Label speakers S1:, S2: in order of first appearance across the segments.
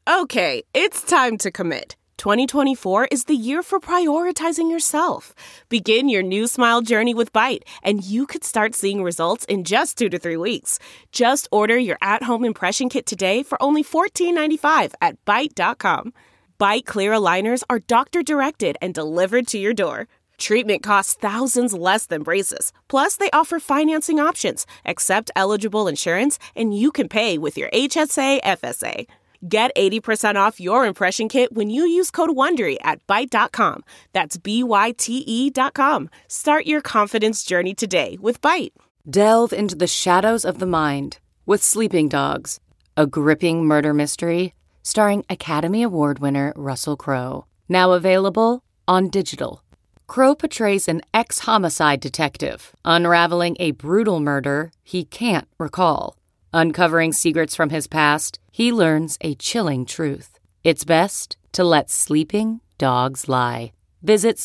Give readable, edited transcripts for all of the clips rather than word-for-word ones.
S1: Okay, it's time to commit. 2024 is the year for prioritizing yourself. Begin your new smile journey with Byte, and you could start seeing results in just 2 to 3 weeks. Just order your at-home impression kit today for only $14.95 at Byte.com. Byte Clear aligners are doctor-directed and delivered to your door. Treatment costs thousands less than braces. Plus, they offer financing options, accept eligible insurance, and you can pay with your HSA, FSA. Get 80% off your impression kit when you use code WONDERY at Byte.com. That's BYTE.com. Start your confidence journey today with Byte.
S2: Delve into the shadows of the mind with Sleeping Dogs, a gripping murder mystery starring Academy Award winner Russell Crowe. Now available on digital. Crowe portrays an ex-homicide detective unraveling a brutal murder he can't recall. Uncovering secrets from his past, he learns a chilling truth. It's best to let sleeping dogs lie. Visit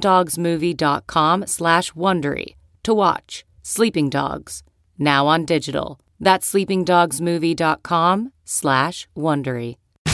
S2: sleepingdogsmovie.com/Wondery to watch Sleeping Dogs, now on digital. That's sleepingdogsmovie.com/Wondery.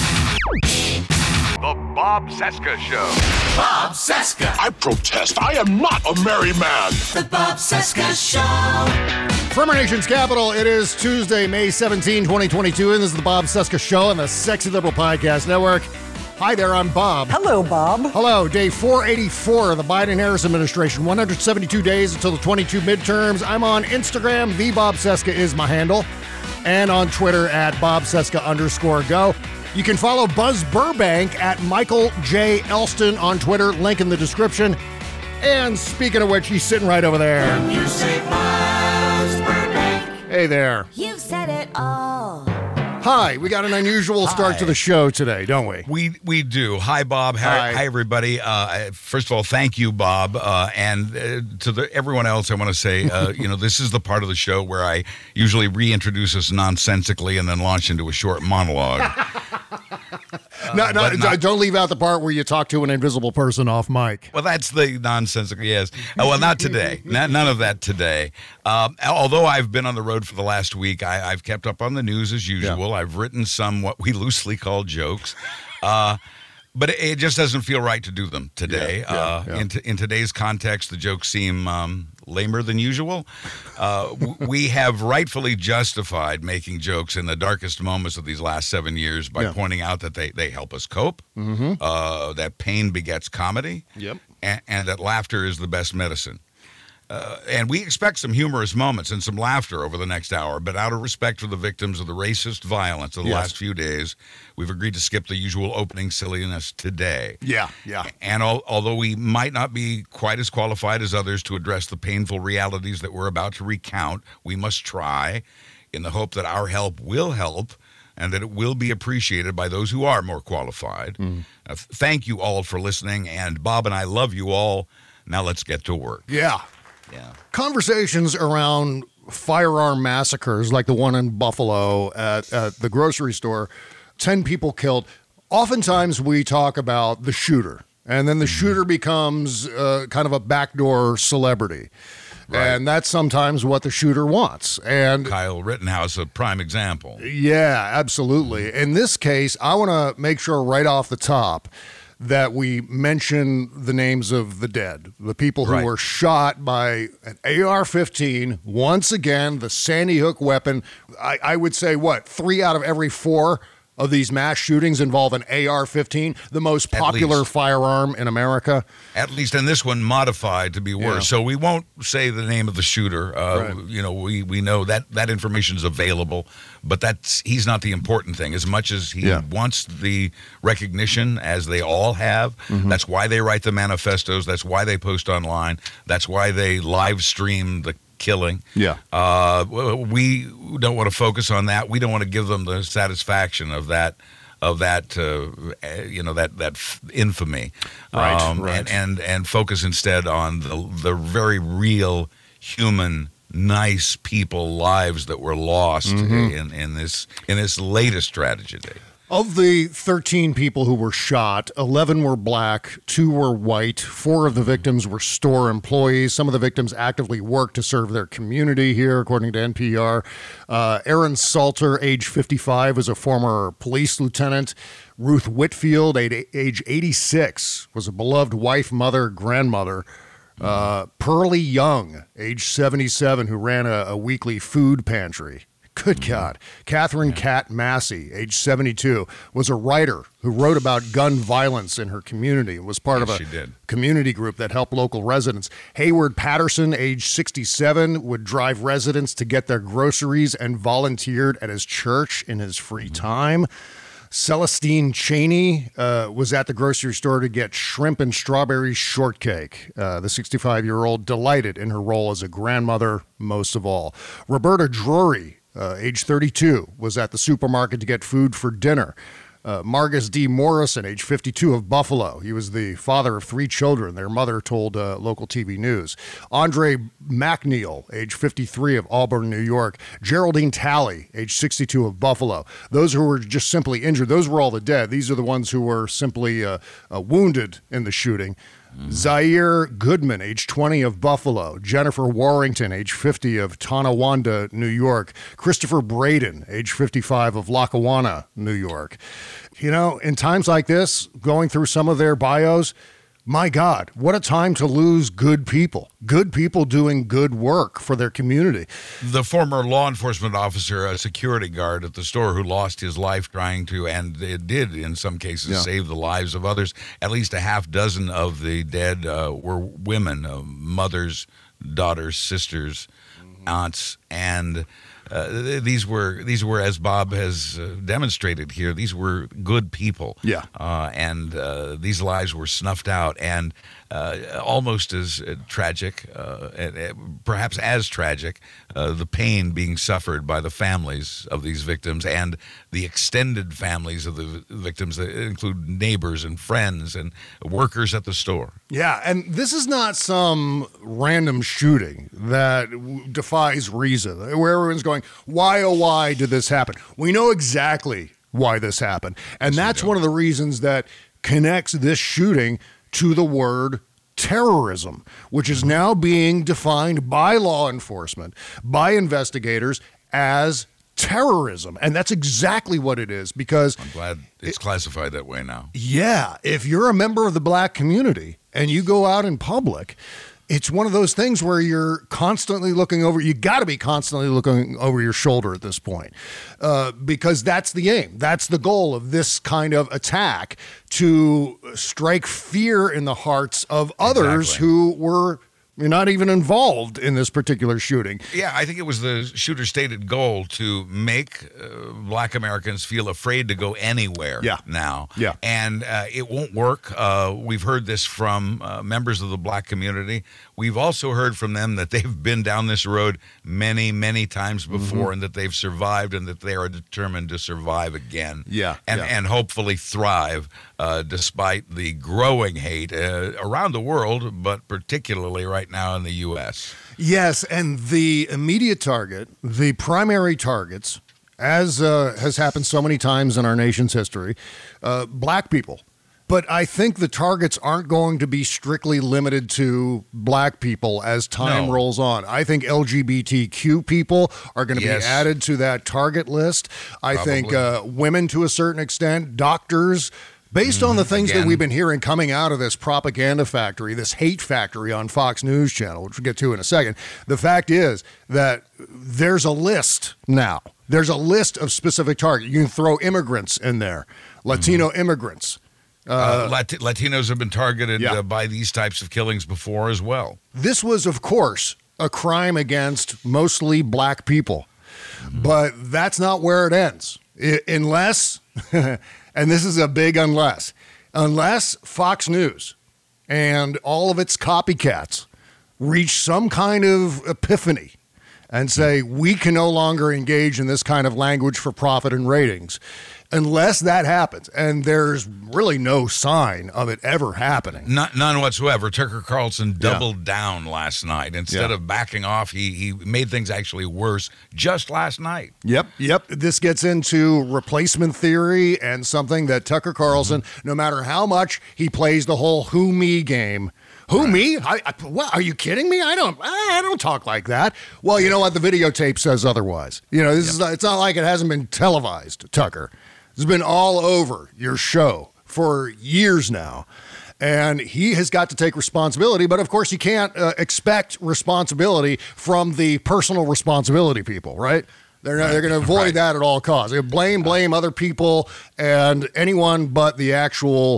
S3: The Bob Cesca Show.
S4: Bob Cesca.
S5: I protest. I am not a merry man.
S4: The Bob Cesca Show.
S6: From our nation's capital, it is Tuesday, May 17, 2022, and this is the Bob Cesca Show on the Sexy Liberal Podcast Network. Hi there, I'm Bob.
S7: Hello, Bob.
S6: Hello, day 484 of the Biden-Harris administration, 172 days until the 22 midterms. I'm on Instagram, the Bob Cesca is my handle, and on Twitter at @BobCesca_go. You can follow Buzz Burbank at Michael J. Elston on Twitter, link in the description. And speaking of which, he's sitting right over there.
S4: When you say Buzz Burbank,
S6: hey there.
S8: You've said it all.
S6: Hi, we got an unusual start to the show today, don't we?
S9: We do. Hi, Bob. Hi everybody. First of all, thank you, Bob. And to everyone else, I want to say, this is the part of the show where I usually reintroduce us nonsensically and then launch into a short monologue.
S6: Don't leave out the part where you talk to an invisible person off mic.
S9: Well, that's the nonsensical, yes. Well, not today. None of that today. Although I've been on the road for the last week, I've kept up on the news as usual. Yeah. I've written some what we loosely call jokes. But it just doesn't feel right to do them today. In today's context, the jokes seem lamer than usual. We have rightfully justified making jokes in the darkest moments of these last 7 years by pointing out that they help us cope, that pain begets comedy, and that laughter is the best medicine. And we expect some humorous moments and some laughter over the next hour, but out of respect for the victims of the racist violence of the last few days, we've agreed to skip the usual opening silliness today.
S6: Yeah.
S9: And although we might not be quite as qualified as others to address the painful realities that we're about to recount, we must try in the hope that our help will help and that it will be appreciated by those who are more qualified. Thank you all for listening, and Bob and I love you all. Now let's get to work.
S6: Yeah. Conversations around firearm massacres like the one in Buffalo at the grocery store, 10 people killed. Oftentimes we talk about the shooter, and then the shooter becomes kind of a backdoor celebrity. Right. And that's sometimes what the shooter wants. And
S9: Kyle Rittenhouse, a prime example.
S6: Yeah, absolutely. In this case, I want to make sure right off the top that we mention the names of the dead, the people who were shot by an AR-15, once again, the Sandy Hook weapon. I would say, 3 out of every 4 of these mass shootings involve an AR-15, the most popular firearm in America.
S9: At least, and this one modified to be worse. Yeah. So we won't say the name of the shooter. We know that information is available, but he's not the important thing. As much as he wants the recognition, as they all have, that's why they write the manifestos, that's why they post online, that's why they live stream the killing. We don't want to focus on that. We don't want to give them the satisfaction of that infamy, right. And focus instead on the very real human, nice people lives that were lost in this latest tragedy.
S6: Of the 13 people who were shot, 11 were black, 2 were white, 4 of the victims were store employees. Some of the victims actively worked to serve their community here, according to NPR. Aaron Salter, age 55, was a former police lieutenant. Ruth Whitfield, age 86, was a beloved wife, mother, grandmother. Pearlie Young, age 77, who ran a weekly food pantry. Good God. Catherine Cat Massey, age 72, was a writer who wrote about gun violence in her community and was part of a community group that helped local residents. Hayward Patterson, age 67, would drive residents to get their groceries and volunteered at his church in his free time. Celestine Cheney was at the grocery store to get shrimp and strawberry shortcake. The 65-year-old delighted in her role as a grandmother most of all. Roberta Drury, age 32, was at the supermarket to get food for dinner. Margus D. Morrison, age 52, of Buffalo. He was the father of 3 children. Their mother told local TV news. Andre McNeil, age 53, of Auburn, New York. Geraldine Talley, age 62, of Buffalo. Those who were just simply injured, those were all the dead. These are the ones who were simply wounded in the shooting. Zaire Goodman, age 20, of Buffalo. Jennifer Warrington, age 50, of Tonawanda, New York. Christopher Braden, age 55, of Lackawanna, New York. You know, in times like this, going through some of their bios, my God, what a time to lose good people doing good work for their community.
S9: The former law enforcement officer, a security guard at the store who lost his life trying to, and it did in some cases, save the lives of others. At least a half dozen of the dead were women, mothers, daughters, sisters, aunts, and these were, as Bob has demonstrated here, these were good people.
S6: Yeah.
S9: And these lives were snuffed out, and almost as tragic, perhaps as tragic, the pain being suffered by the families of these victims and the extended families of the victims that include neighbors and friends and workers at the store.
S6: Yeah, and this is not some random shooting that defies reason, where everyone's going, why, oh, why did this happen? We know exactly why this happened, and that's one of the reasons that connects this shooting to the word terrorism, which is now being defined by law enforcement, by investigators, as terrorism. And that's exactly what it is, because
S9: I'm glad it's classified that way now.
S6: Yeah, if you're a member of the black community and you go out in public, it's one of those things where you're constantly looking over. You got to be constantly looking over your shoulder at this point, because that's the aim. That's the goal of this kind of attack, to strike fear in the hearts of others who were not even involved in this particular shooting.
S9: Yeah, I think it was the shooter's stated goal to make black Americans feel afraid to go anywhere now.
S6: Yeah.
S9: And it won't work. We've heard this from members of the black community. We've also heard from them that they've been down this road many, many times before, and that they've survived, and that they are determined to survive again. And hopefully thrive despite the growing hate around the world, but particularly right now in the U.S.
S6: Yes, and the immediate target, the primary targets, as has happened so many times in our nation's history, black people. But I think the targets aren't going to be strictly limited to black people as time rolls on. I think LGBTQ people are going to be added to that target list. I think women to a certain extent, doctors, based on the things that we've been hearing coming out of this propaganda factory, this hate factory on Fox News Channel, which we'll get to in a second. The fact is that there's a list now. There's a list of specific targets. You can throw immigrants in there, Latino immigrants.
S9: Latinos have been targeted by these types of killings before as well.
S6: This was, of course, a crime against mostly black people. But that's not where it ends. Unless, and this is a big unless Fox News and all of its copycats reach some kind of epiphany and say, we can no longer engage in this kind of language for profit and ratings. Unless that happens, and there's really no sign of it ever happening.
S9: None whatsoever. Tucker Carlson doubled down last night. Instead of backing off, he made things actually worse just last night.
S6: Yep. This gets into replacement theory and something that Tucker Carlson, no matter how much he plays the whole who me game, who me? What, are you kidding me? I don't talk like that. Well, you know what? The videotape says otherwise. It's not like it hasn't been televised, Tucker. It's been all over your show for years now. And he has got to take responsibility. But, of course, you can't expect responsibility from the personal responsibility people, right? They're going to avoid that at all costs. They blame other people and anyone but the actual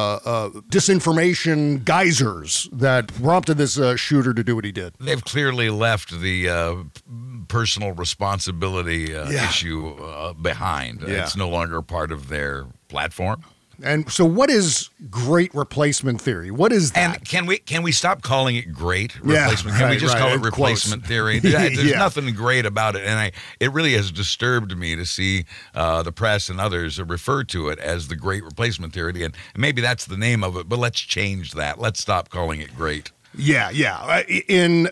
S6: disinformation geysers that prompted this shooter to do what he did.
S9: They've clearly left the personal responsibility issue behind. It's no longer part of their platform.
S6: And so what is great replacement theory? What is that?
S9: And can we stop calling it great replacement? Can we just call it replacement theory? There's nothing great about it. And it really has disturbed me to see the press and others refer to it as the great replacement theory. And maybe that's the name of it, but let's change that. Let's stop calling it great.
S6: Yeah. In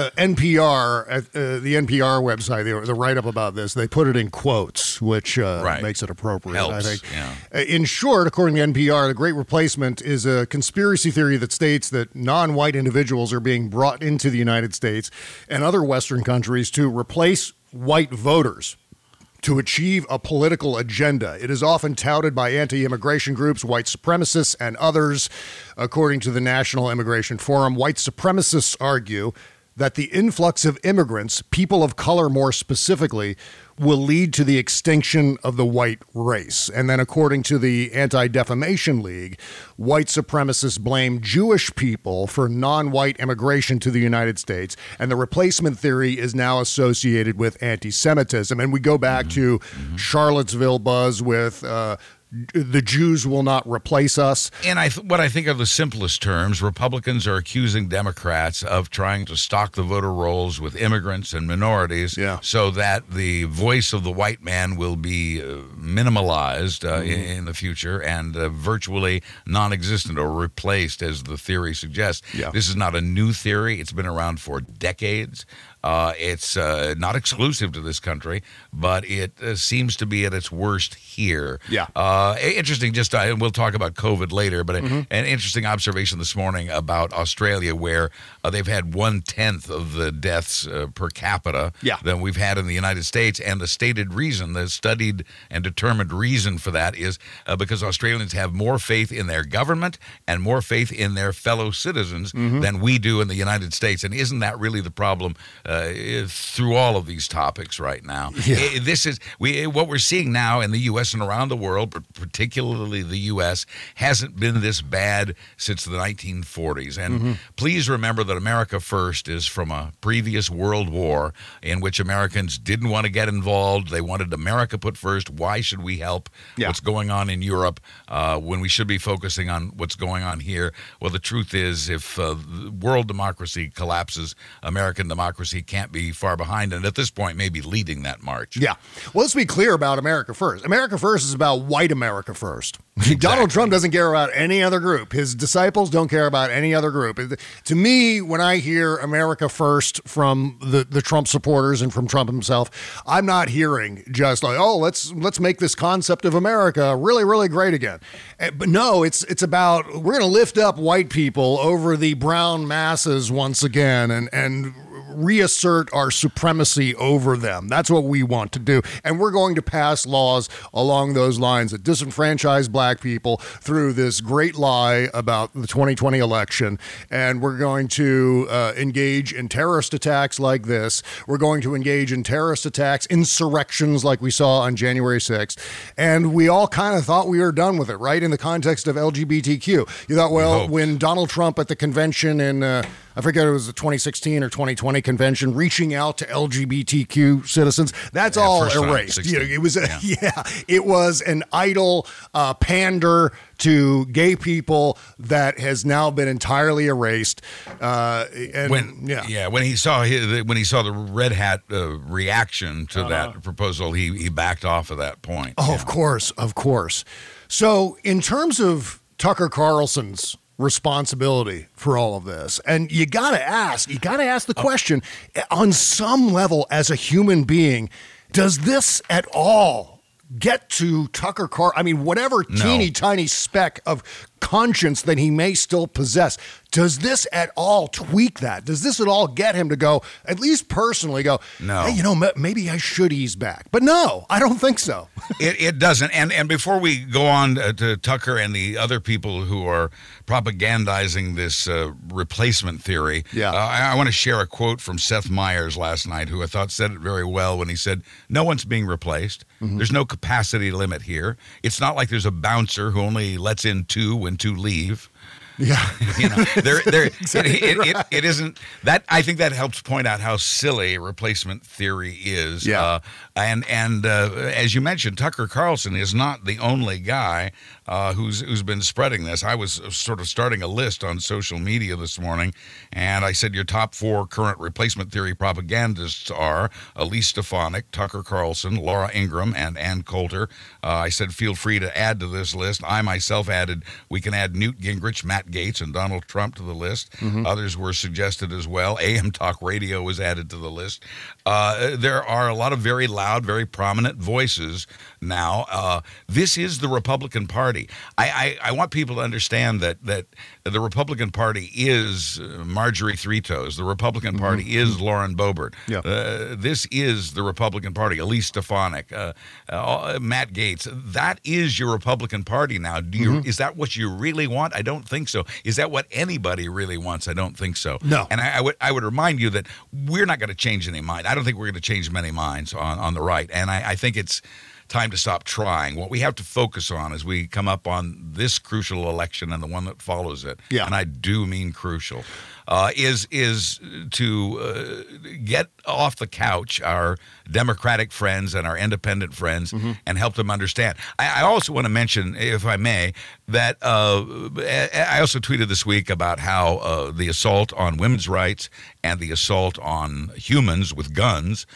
S6: NPR, at the NPR website, the write-up about this, they put it in quotes, which makes it appropriate,
S9: Helps,
S6: I think.
S9: yeah.
S6: In short, according to NPR, the Great Replacement is a conspiracy theory that states that non-white individuals are being brought into the United States and other Western countries to replace white voters to achieve a political agenda. It is often touted by anti-immigration groups, white supremacists, and others. According to the National Immigration Forum, white supremacists argue that the influx of immigrants, people of color more specifically, will lead to the extinction of the white race. And then according to the Anti-Defamation League, white supremacists blame Jewish people for non-white immigration to the United States, and the replacement theory is now associated with anti-Semitism. And we go back to Charlottesville buzz with the Jews will not replace us.
S9: And what I think are the simplest terms, Republicans are accusing Democrats of trying to stock the voter rolls with immigrants and minorities so that the voice of the white man will be minimalized in the future and virtually non-existent or replaced, as the theory suggests. Yeah. This is not a new theory. It's been around for decades. It's not exclusive to this country, but it seems to be at its worst here.
S6: Yeah.
S9: Interesting, we'll talk about COVID later, but an interesting observation this morning about Australia, where they've had 1/10 of the deaths per capita than we've had in the United States. And the stated reason, the studied and determined reason for that is because Australians have more faith in their government and more faith in their fellow citizens than we do in the United States. And isn't that really the problem through all of these topics right now? Yeah. This is what we're seeing now in the U.S. and around the world, but particularly the U.S., hasn't been this bad since the 1940s. And please remember that America First is from a previous world war in which Americans didn't want to get involved. They wanted America put first. Why should we help what's going on in Europe when we should be focusing on what's going on here? Well, the truth is, if world democracy collapses, American democracy can't be far behind, and at this point, maybe leading that march.
S6: Yeah. Well, let's be clear about America First. America First is about white America first. Exactly. Donald Trump doesn't care about any other group. His disciples don't care about any other group. To me, when I hear America First from the Trump supporters and from Trump himself, I'm not hearing just like, oh, let's make this concept of America really, really great again. But no, it's about we're going to lift up white people over the brown masses once again and reassert our supremacy over them. That's what we want to do. And we're going to pass laws along those lines that disenfranchise black people through this great lie about the 2020 election. And we're going to engage in terrorist attacks like this. We're going to engage in terrorist attacks, insurrections like we saw on January 6th. And we all kind of thought we were done with it, right? In the context of LGBTQ. You thought, well, when Donald Trump at the convention in I forget it was the 2016 or 2020 convention, reaching out to LGBTQ citizens. That's all erased. It was it was an idle pander to gay people that has now been entirely erased.
S9: When he saw the Red Hat reaction to that proposal, he backed off of that point.
S6: Oh, of course. So in terms of Tucker Carlson's responsibility for all of this, and you got to ask the question, on some level as a human being, does this at all get to Tucker Carlson? I mean, whatever teeny tiny speck of conscience that he may still possess, does this at all tweak that? Does this at all get him to go, at least personally go,
S9: no,
S6: hey, maybe I should ease back? But no, I don't think so.
S9: It doesn't. And before we go on to Tucker and the other people who are propagandizing this replacement theory, I want to share a quote from Seth Meyers last night, who I thought said it very well when he said, no one's being replaced. Mm-hmm. There's no capacity limit here. It's not like there's a bouncer who only lets in 2 when 2 leave.
S6: Yeah,
S9: exactly right. It isn't that. I think that helps point out how silly replacement theory is.
S6: Yeah,
S9: and as you mentioned, Tucker Carlson is not the only guy who's been spreading this. I was sort of starting a list on social media this morning, and I said your top 4 current replacement theory propagandists are Elise Stefanik, Tucker Carlson, Laura Ingraham, and Ann Coulter. I said feel free to add to this list. I myself added we can add Newt Gingrich, Matt Gaetz, and Donald Trump to the list. Mm-hmm. Others were suggested as well. AM Talk Radio was added to the list. There are a lot of very loud, very prominent voices now. This is the Republican Party. I want people to understand that the Republican Party is Marjorie Three Toes. The Republican Party is Lauren Boebert.
S6: Yeah.
S9: This is the Republican Party. Elise Stefanik, Matt Gaetz. That is your Republican Party now. Is that what you really want? I don't think so. Is that what anybody really wants? I don't think so.
S6: No.
S9: And I would remind you that we're not going to change any mind. I don't think we're going to change many minds on the right. And I think it's time to stop trying. What we have to focus on as we come up on this crucial election and the one that follows it, and I do mean crucial, is to get off the couch our Democratic friends and our independent friends and help them understand. I also want to mention, if I may, that I also tweeted this week about how the assault on women's rights and the assault on humans with guns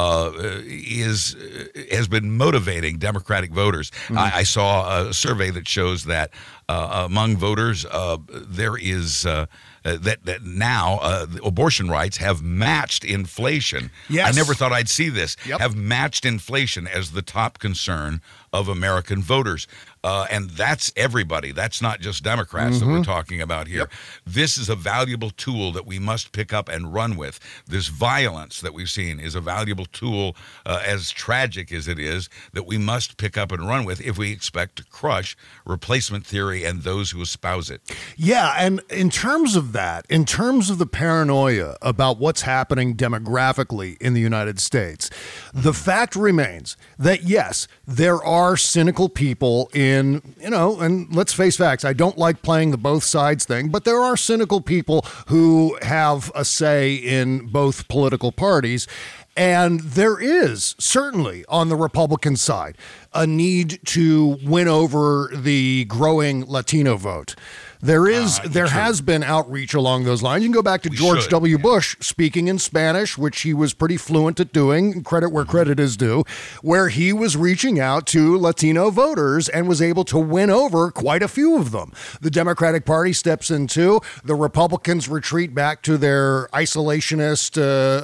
S9: has been motivating Democratic voters. I saw a survey that shows that among voters there is that now abortion rights have matched inflation.
S6: Yes.
S9: I never thought I'd see this. Have matched inflation as the top concern of American voters. And that's everybody. That's not just Democrats that we're talking about here. This is a valuable tool that we must pick up and run with. This violence that we've seen is a valuable tool, as tragic as it is, that we must pick up and run with if we expect to crush replacement theory and those who espouse it.
S6: Yeah, and in terms of that, in terms of the paranoia about what's happening demographically in the United States, the fact remains that, yes, there are cynical people in, and let's face facts, I don't like playing the both sides thing, but there are cynical people who have a say in both political parties. And there is certainly on the Republican side a need to win over the growing Latino vote. There has been outreach along those lines. You can go back to George W. Bush speaking in Spanish, which he was pretty fluent at doing, credit where credit is due, where he was reaching out to Latino voters and was able to win over quite a few of them. The Democratic Party steps in too. The Republicans retreat back to their isolationist,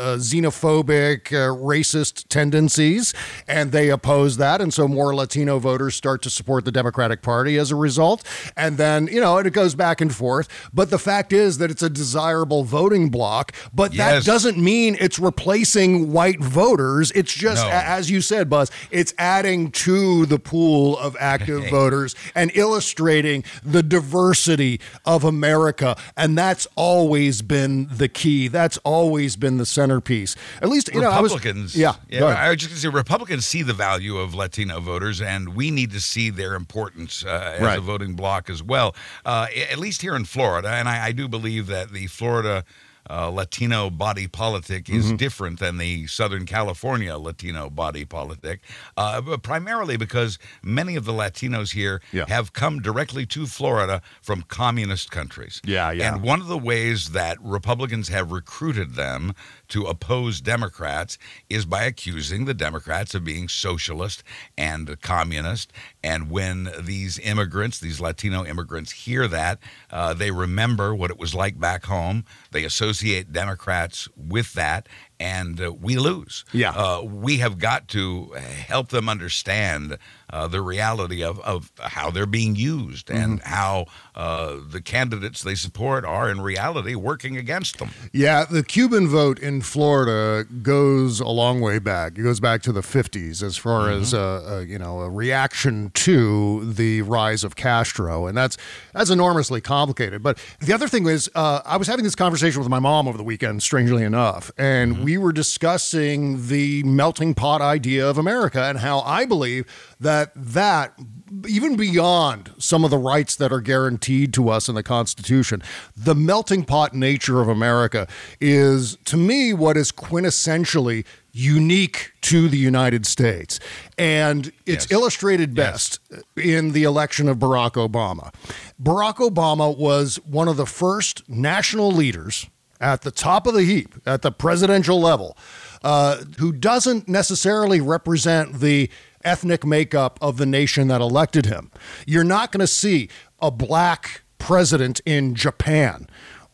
S6: xenophobic, racist tendencies, and they oppose that. And so more Latino voters start to support the Democratic Party as a result. And then, it goes back and forth. But the fact is that it's a desirable voting bloc. But that doesn't mean it's replacing white voters. It's just, as you said, Buzz, it's adding to the pool of active voters and illustrating the diversity of America. And that's always been the key. That's always been the centerpiece. At least,
S9: Republicans.
S6: I
S9: was just going to say, Republicans see the value of Latino voters, and we need to see their importance as a voting bloc as well. At least here in Florida, and I do believe that the Florida Latino body politic is different than the Southern California Latino body politic, but primarily because many of the Latinos here have come directly to Florida from communist countries. And one of the ways that Republicans have recruited them to oppose Democrats is by accusing the Democrats of being socialist and communist. And when these immigrants, these Latino immigrants, hear that, they remember what it was like back home. They associate Democrats with that, and we lose. We have got to help them understand the reality of how they're being used and how the candidates they support are in reality working against them.
S6: Yeah, the Cuban vote in Florida goes a long way back. It goes back to the 50s as far as a reaction to the rise of Castro, and that's enormously complicated. But the other thing is, I was having this conversation with my mom over the weekend, strangely enough, and we were discussing the melting pot idea of America and how I believe that even beyond some of the rights that are guaranteed to us in the Constitution, the melting pot nature of America is, to me, what is quintessentially unique to the United States. And it's illustrated best in the election of Barack Obama. Barack Obama was one of the first national leaders at the top of the heap, at the presidential level, who doesn't necessarily represent the ethnic makeup of the nation that elected him. You're not going to see a black president in Japan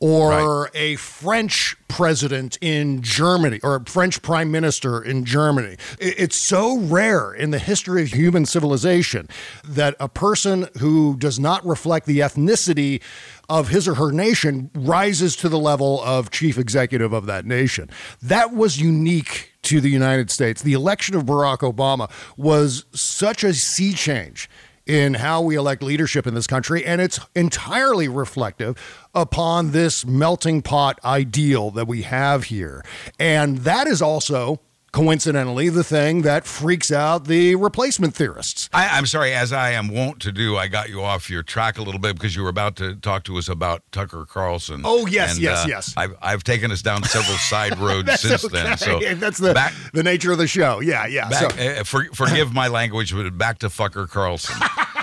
S6: or a French president in Germany or a French prime minister in Germany. It's so rare in the history of human civilization that a person who does not reflect the ethnicity of his or her nation rises to the level of chief executive of that nation. That was unique to the United States. The election of Barack Obama was such a sea change in how we elect leadership in this country, and it's entirely reflective upon this melting pot ideal that we have here. And that is also, coincidentally, the thing that freaks out the replacement theorists.
S9: I'm sorry, as I am wont to do, I got you off your track a little bit because you were about to talk to us about Tucker Carlson.
S6: Oh, yes, yes.
S9: I've taken us down several side roads since then. So
S6: that's the nature of the show. Yeah.
S9: Forgive my language, but back to fucker Carlson.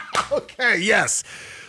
S6: Okay, yes.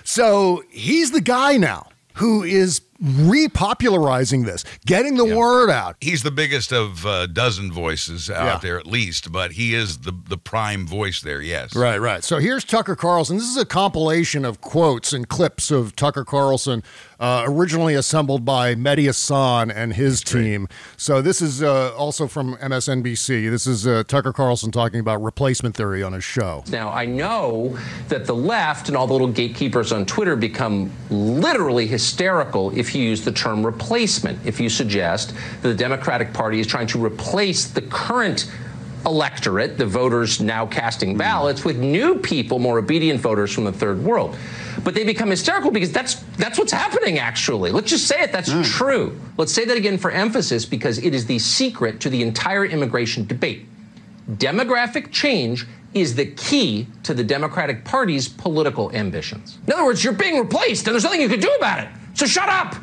S6: So he's the guy now who is repopularizing this, getting the word out.
S9: He's the biggest of a dozen voices out there, at least, but he is the prime voice there, yes.
S6: Right. So here's Tucker Carlson. This is a compilation of quotes and clips of Tucker Carlson, originally assembled by Mehdi Hasan and his team. So this is also from MSNBC. This is Tucker Carlson talking about replacement theory on his show.
S7: Now, I know that the left and all the little gatekeepers on Twitter become literally hysterical if you use the term replacement, if you suggest that the Democratic Party is trying to replace the current electorate, the voters now casting ballots, with new people, more obedient voters from the third world. But they become hysterical because that's what's happening, actually. Let's just say it. That's true. Let's say that again for emphasis because it is the secret to the entire immigration debate. Demographic change is the key to the Democratic Party's political ambitions. In other words, you're being replaced and there's nothing you can do about it. So shut up.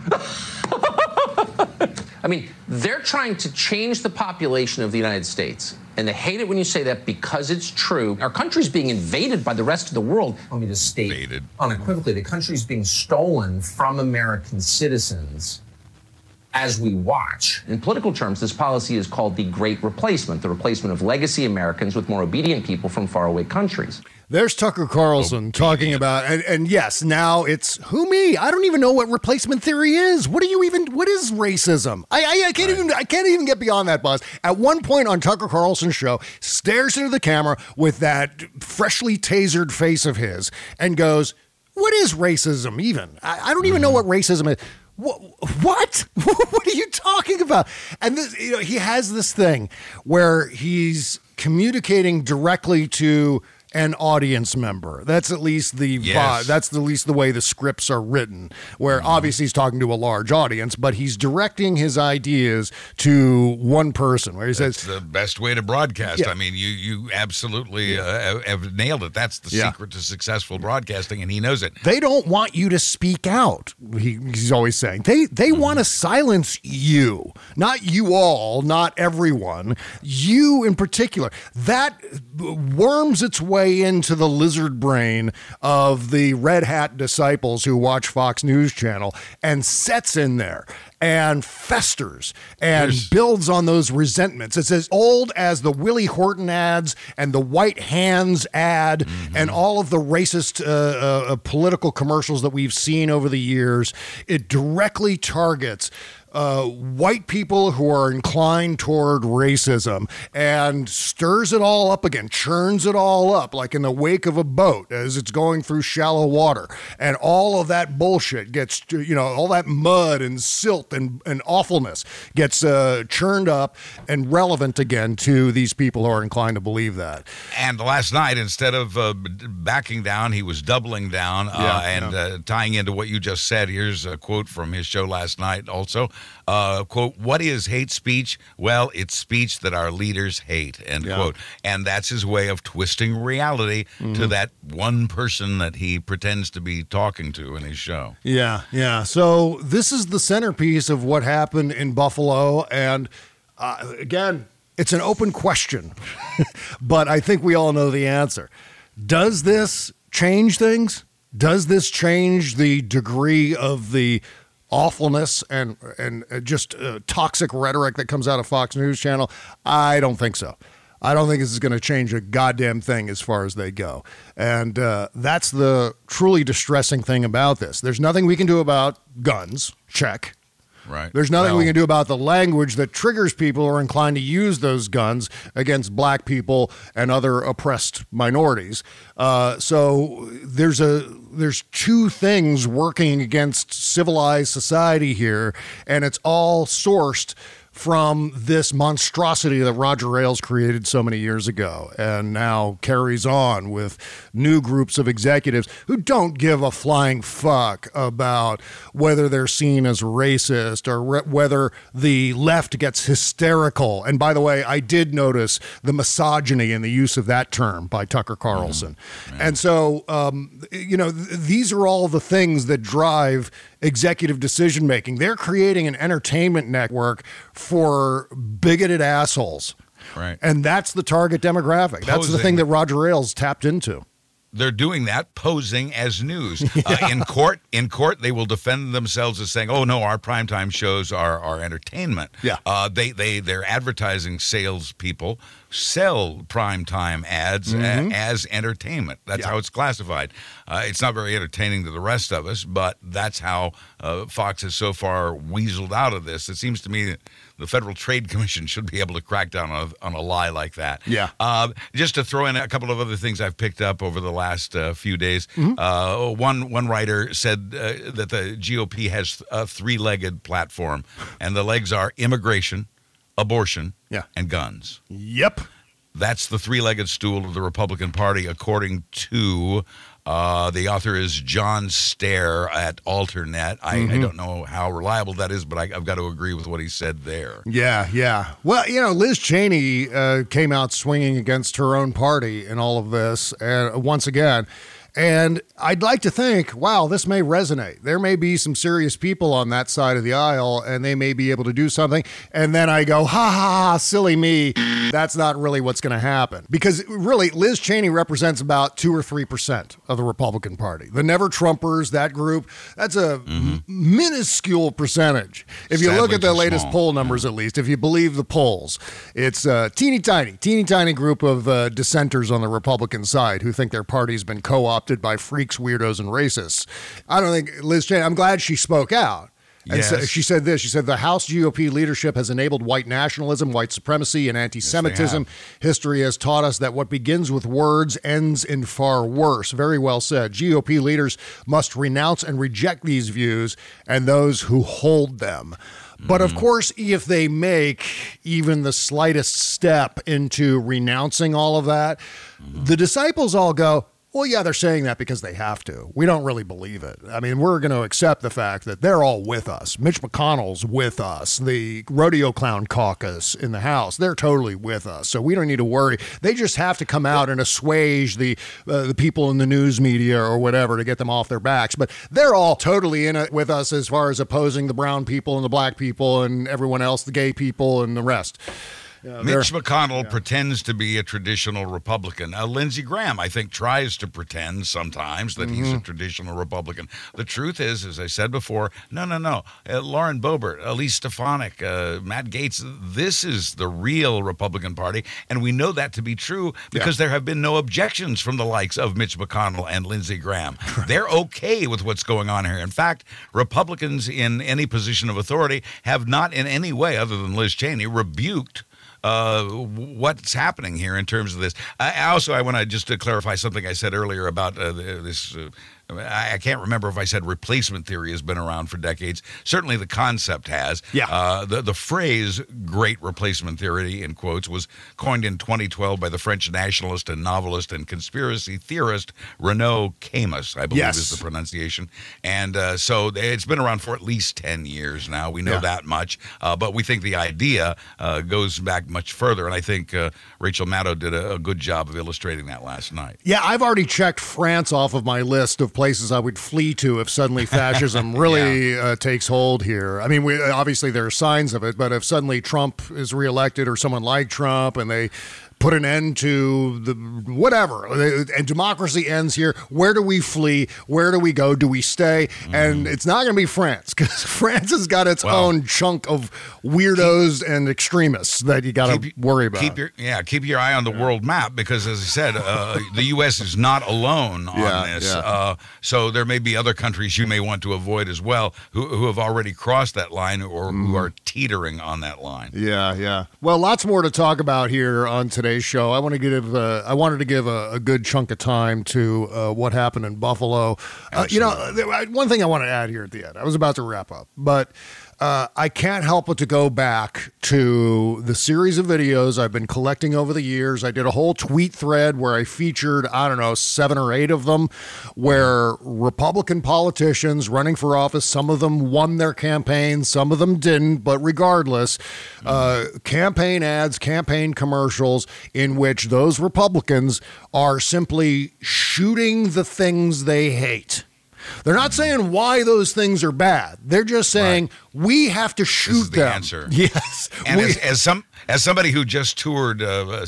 S7: I mean, they're trying to change the population of the United States. And they hate it when you say that because it's true. Our country's being invaded by the rest of the world. Let me just state unequivocally, the country's being stolen from American citizens as we watch. In political terms, this policy is called the Great Replacement, the replacement of legacy Americans with more obedient people from faraway countries.
S6: There's Tucker Carlson talking about, and yes, now it's who me? I don't even know what replacement theory is. What is racism? I can't even get beyond that, Buzz. At one point on Tucker Carlson's show, stares into the camera with that freshly tasered face of his and goes, "What is racism even? I don't even know what racism is." What? What are you talking about? And this, he has this thing where he's communicating directly to an audience member. That's at least the vibe. That's at least the way the scripts are written, where obviously he's talking to a large audience, but he's directing his ideas to one person, where he says,
S9: the best way to broadcast. I mean, you absolutely have nailed it. That's the secret to successful broadcasting, and he knows it.
S6: They don't want you to speak out, he's always saying. They want to silence you, not you all, not everyone, you in particular. That worms its way into the lizard brain of the red hat disciples who watch Fox News Channel and sets in there and festers and builds on those resentments. It's as old as the Willie Horton ads and the White Hands ad and all of the racist political commercials that we've seen over the years. It directly targets white people who are inclined toward racism and stirs it all up again, churns it all up like in the wake of a boat as it's going through shallow water. And all of that bullshit gets, all that mud and silt and awfulness gets churned up and relevant again to these people who are inclined to believe that.
S9: And last night, instead of backing down, he was doubling down tying into what you just said. Here's a quote from his show last night also. Quote, what is hate speech? Well, it's speech that our leaders hate, end quote. And that's his way of twisting reality to that one person that he pretends to be talking to in his show.
S6: Yeah. So this is the centerpiece of what happened in Buffalo. And again, it's an open question, but I think we all know the answer. Does this change things? Does this change the degree of the awfulness and just toxic rhetoric that comes out of Fox News Channel? I don't think so. I don't think this is going to change a goddamn thing as far as they go. And that's the truly distressing thing about this. There's nothing we can do about guns. Check.
S9: Right.
S6: There's nothing we can do about the language that triggers people who are inclined to use those guns against black people and other oppressed minorities. So there's two things working against civilized society here, and it's all sourced from this monstrosity that Roger Ailes created so many years ago and now carries on with new groups of executives who don't give a flying fuck about whether they're seen as racist or whether the left gets hysterical. And by the way, I did notice the misogyny in the use of that term by Tucker Carlson. And so, these are all the things that drive executive decision making. They're creating an entertainment network for bigoted assholes.
S9: Right.
S6: And that's the target demographic. That's the thing that Roger Ailes tapped into.
S9: They're doing that, posing as news. In court, they will defend themselves as saying, "Oh no, our primetime shows are entertainment." They're advertising salespeople sell primetime ads as entertainment. That's how it's classified. It's not very entertaining to the rest of us, but that's how Fox has so far weaseled out of this. It seems to me that the Federal Trade Commission should be able to crack down on a lie like that. Just to throw in a couple of other things I've picked up over the last few days. One writer said that the GOP has a three-legged platform, and the legs are immigration, abortion, and guns.
S6: Yep.
S9: That's the three-legged stool of the Republican Party, according to the author is John Stair at Alternet. I don't know how reliable that is, but I've got to agree with what he said there.
S6: Yeah. Well, Liz Cheney came out swinging against her own party in all of this, once again. And I'd like to think, wow, this may resonate. There may be some serious people on that side of the aisle, and they may be able to do something. And then I go, ha, silly me. That's not really what's going to happen. Because really, Liz Cheney represents about 2 or 3% of the Republican Party. The Never Trumpers, that group, that's a minuscule percentage. If you look at the latest poll numbers, at least, if you believe the polls, it's a teeny tiny group of dissenters on the Republican side who think their party's been co-opted by freaks, weirdos, and racists. I don't think Liz Cheney, I'm glad she spoke out. And so she said this. She said, the House GOP leadership has enabled white nationalism, white supremacy, and anti-Semitism. History has taught us that what begins with words ends in far worse. Very well said. GOP leaders must renounce and reject these views and those who hold them. But of course, if they make even the slightest step into renouncing all of that, the disciples all go, well, yeah, they're saying that because they have to. We don't really believe it. I mean, we're going to accept the fact that they're all with us. Mitch McConnell's with us. The Rodeo Clown Caucus in the House, they're totally with us. So we don't need to worry. They just have to come out and assuage the people in the news media or whatever to get them off their backs. But they're all totally in it with us as far as opposing the brown people and the black people and everyone else, the gay people and the rest.
S9: Mitch McConnell pretends to be a traditional Republican. Lindsey Graham, I think, tries to pretend sometimes that he's a traditional Republican. The truth is, as I said before, no. Lauren Boebert, Elise Stefanik, Matt Gaetz, this is the real Republican Party, and we know that to be true because there have been no objections from the likes of Mitch McConnell and Lindsey Graham. They're okay with what's going on here. In fact, Republicans in any position of authority have not in any way, other than Liz Cheney, rebuked what's happening here in terms of this. I want to just to clarify something I said earlier about this. I can't remember if I said replacement theory has been around for decades. Certainly the concept has.
S6: Yeah.
S9: The phrase great replacement theory, in quotes, was coined in 2012 by the French nationalist and novelist and conspiracy theorist Renaud Camus, I believe is the pronunciation. And so it's been around for at least 10 years now. We know that much. But we think the idea goes back much further. And I think Rachel Maddow did a good job of illustrating that last night.
S6: Yeah, I've already checked France off of my list of places I would flee to if suddenly fascism really takes hold here. I mean, obviously there are signs of it, but if suddenly Trump is reelected or someone like Trump and they put an end to the whatever, and democracy ends here, where do we flee? Where do we go? Do we stay? And it's not going to be France, because France has got its own chunk of weirdos and extremists that you got to worry about.
S9: Keep your eye on the world map, because as I said, the U.S. is not alone on this. So there may be other countries you may want to avoid as well who have already crossed that line or who are teetering on that line.
S6: Yeah. Well, lots more to talk about here on today's show. I wanted to give a good chunk of time to what happened in Buffalo. One thing I want to add here at the end. I was about to wrap up, but I can't help but to go back to the series of videos I've been collecting over the years. I did a whole tweet thread where I featured, 7 or 8 of them, where Republican politicians running for office, some of them won their campaigns, some of them didn't, but regardless, campaign ads, campaign commercials in which those Republicans are simply shooting the things they hate. They're not saying why those things are bad. They're just saying we have to shoot them.
S9: Answer.
S6: Yes.
S9: And as somebody who just toured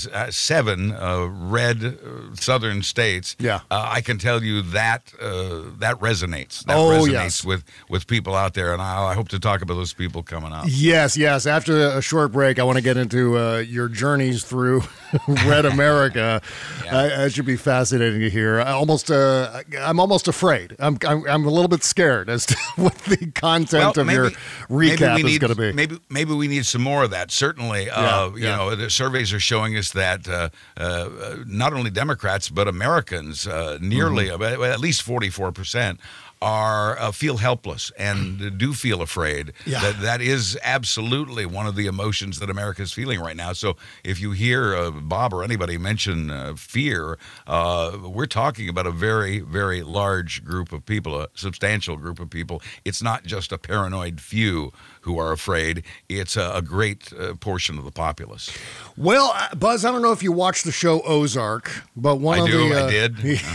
S9: 7 red southern states, I can tell you that that resonates. That resonates with people out there, and I hope to talk about those people coming up.
S6: Yes. After a short break, I want to get into your journeys through Red America. It should be fascinating to hear. I'm almost afraid. I'm a little bit scared as to what the content of your recap is going to be.
S9: Maybe we need some more of that. Certainly, the surveys are showing us that not only Democrats but Americans, nearly at least 44%. Feel helpless and do feel afraid. That is absolutely one of the emotions that America is feeling right now. So if you hear Bob or anybody mention fear, we're talking about a very, very large group of people, a substantial group of people. It's not just a paranoid few who are afraid. It's a great portion of the populace.
S6: Well, Buzz, I don't know if you watched the show Ozark, but I
S9: did.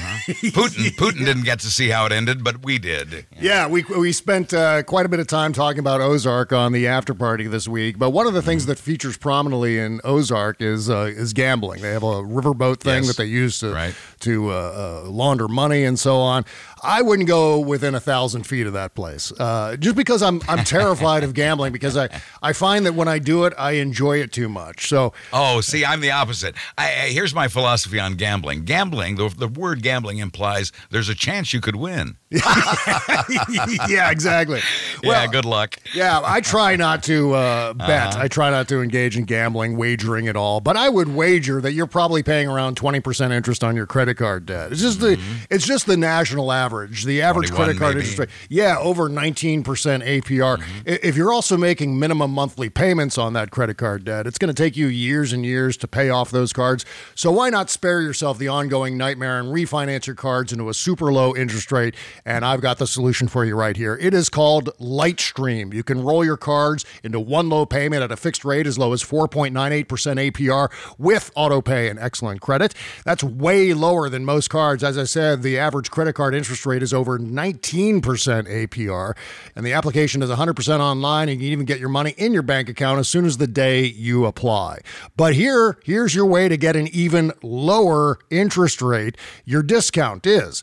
S9: Putin didn't get to see how it ended, but we did.
S6: Yeah, we spent quite a bit of time talking about Ozark on the after party this week. But one of the things that features prominently in Ozark is gambling. They have a riverboat thing that they use to launder money and so on. I wouldn't go within 1,000 feet of that place, just because I'm terrified of gambling, because I find that when I do it, I enjoy it too much. So,
S9: see, I'm the opposite. Here's my philosophy on gambling. Gambling, the word gambling implies there's a chance you could win.
S6: Yeah, exactly.
S9: Well, good luck.
S6: Yeah, I try not to bet. I try not to engage in gambling, wagering at all. But I would wager that you're probably paying around 20% interest on your credit card debt. It's just the national average. The average credit card interest rate. Yeah, over 19% APR. If you're also making minimum monthly payments on that credit card debt, it's going to take you years and years to pay off those cards. So why not spare yourself the ongoing nightmare and refinance your cards into a super low interest rate? And I've got the solution for you right here. It is called Lightstream. You can roll your cards into one low payment at a fixed rate as low as 4.98% APR with auto pay and excellent credit. That's way lower than most cards. As I said, the average credit card interest rate is over 19% APR, and the application is 100% online, and you can even get your money in your bank account as soon as the day you apply. But here's your way to get an even lower interest rate. Your discount is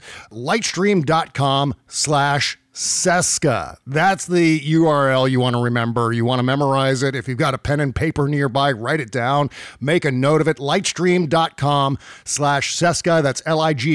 S6: lightstream.com/Cesca. That's the URL you want to remember. You want to memorize it. If you've got a pen and paper nearby, write it down. Make a note of it. Lightstream.com/Cesca. That's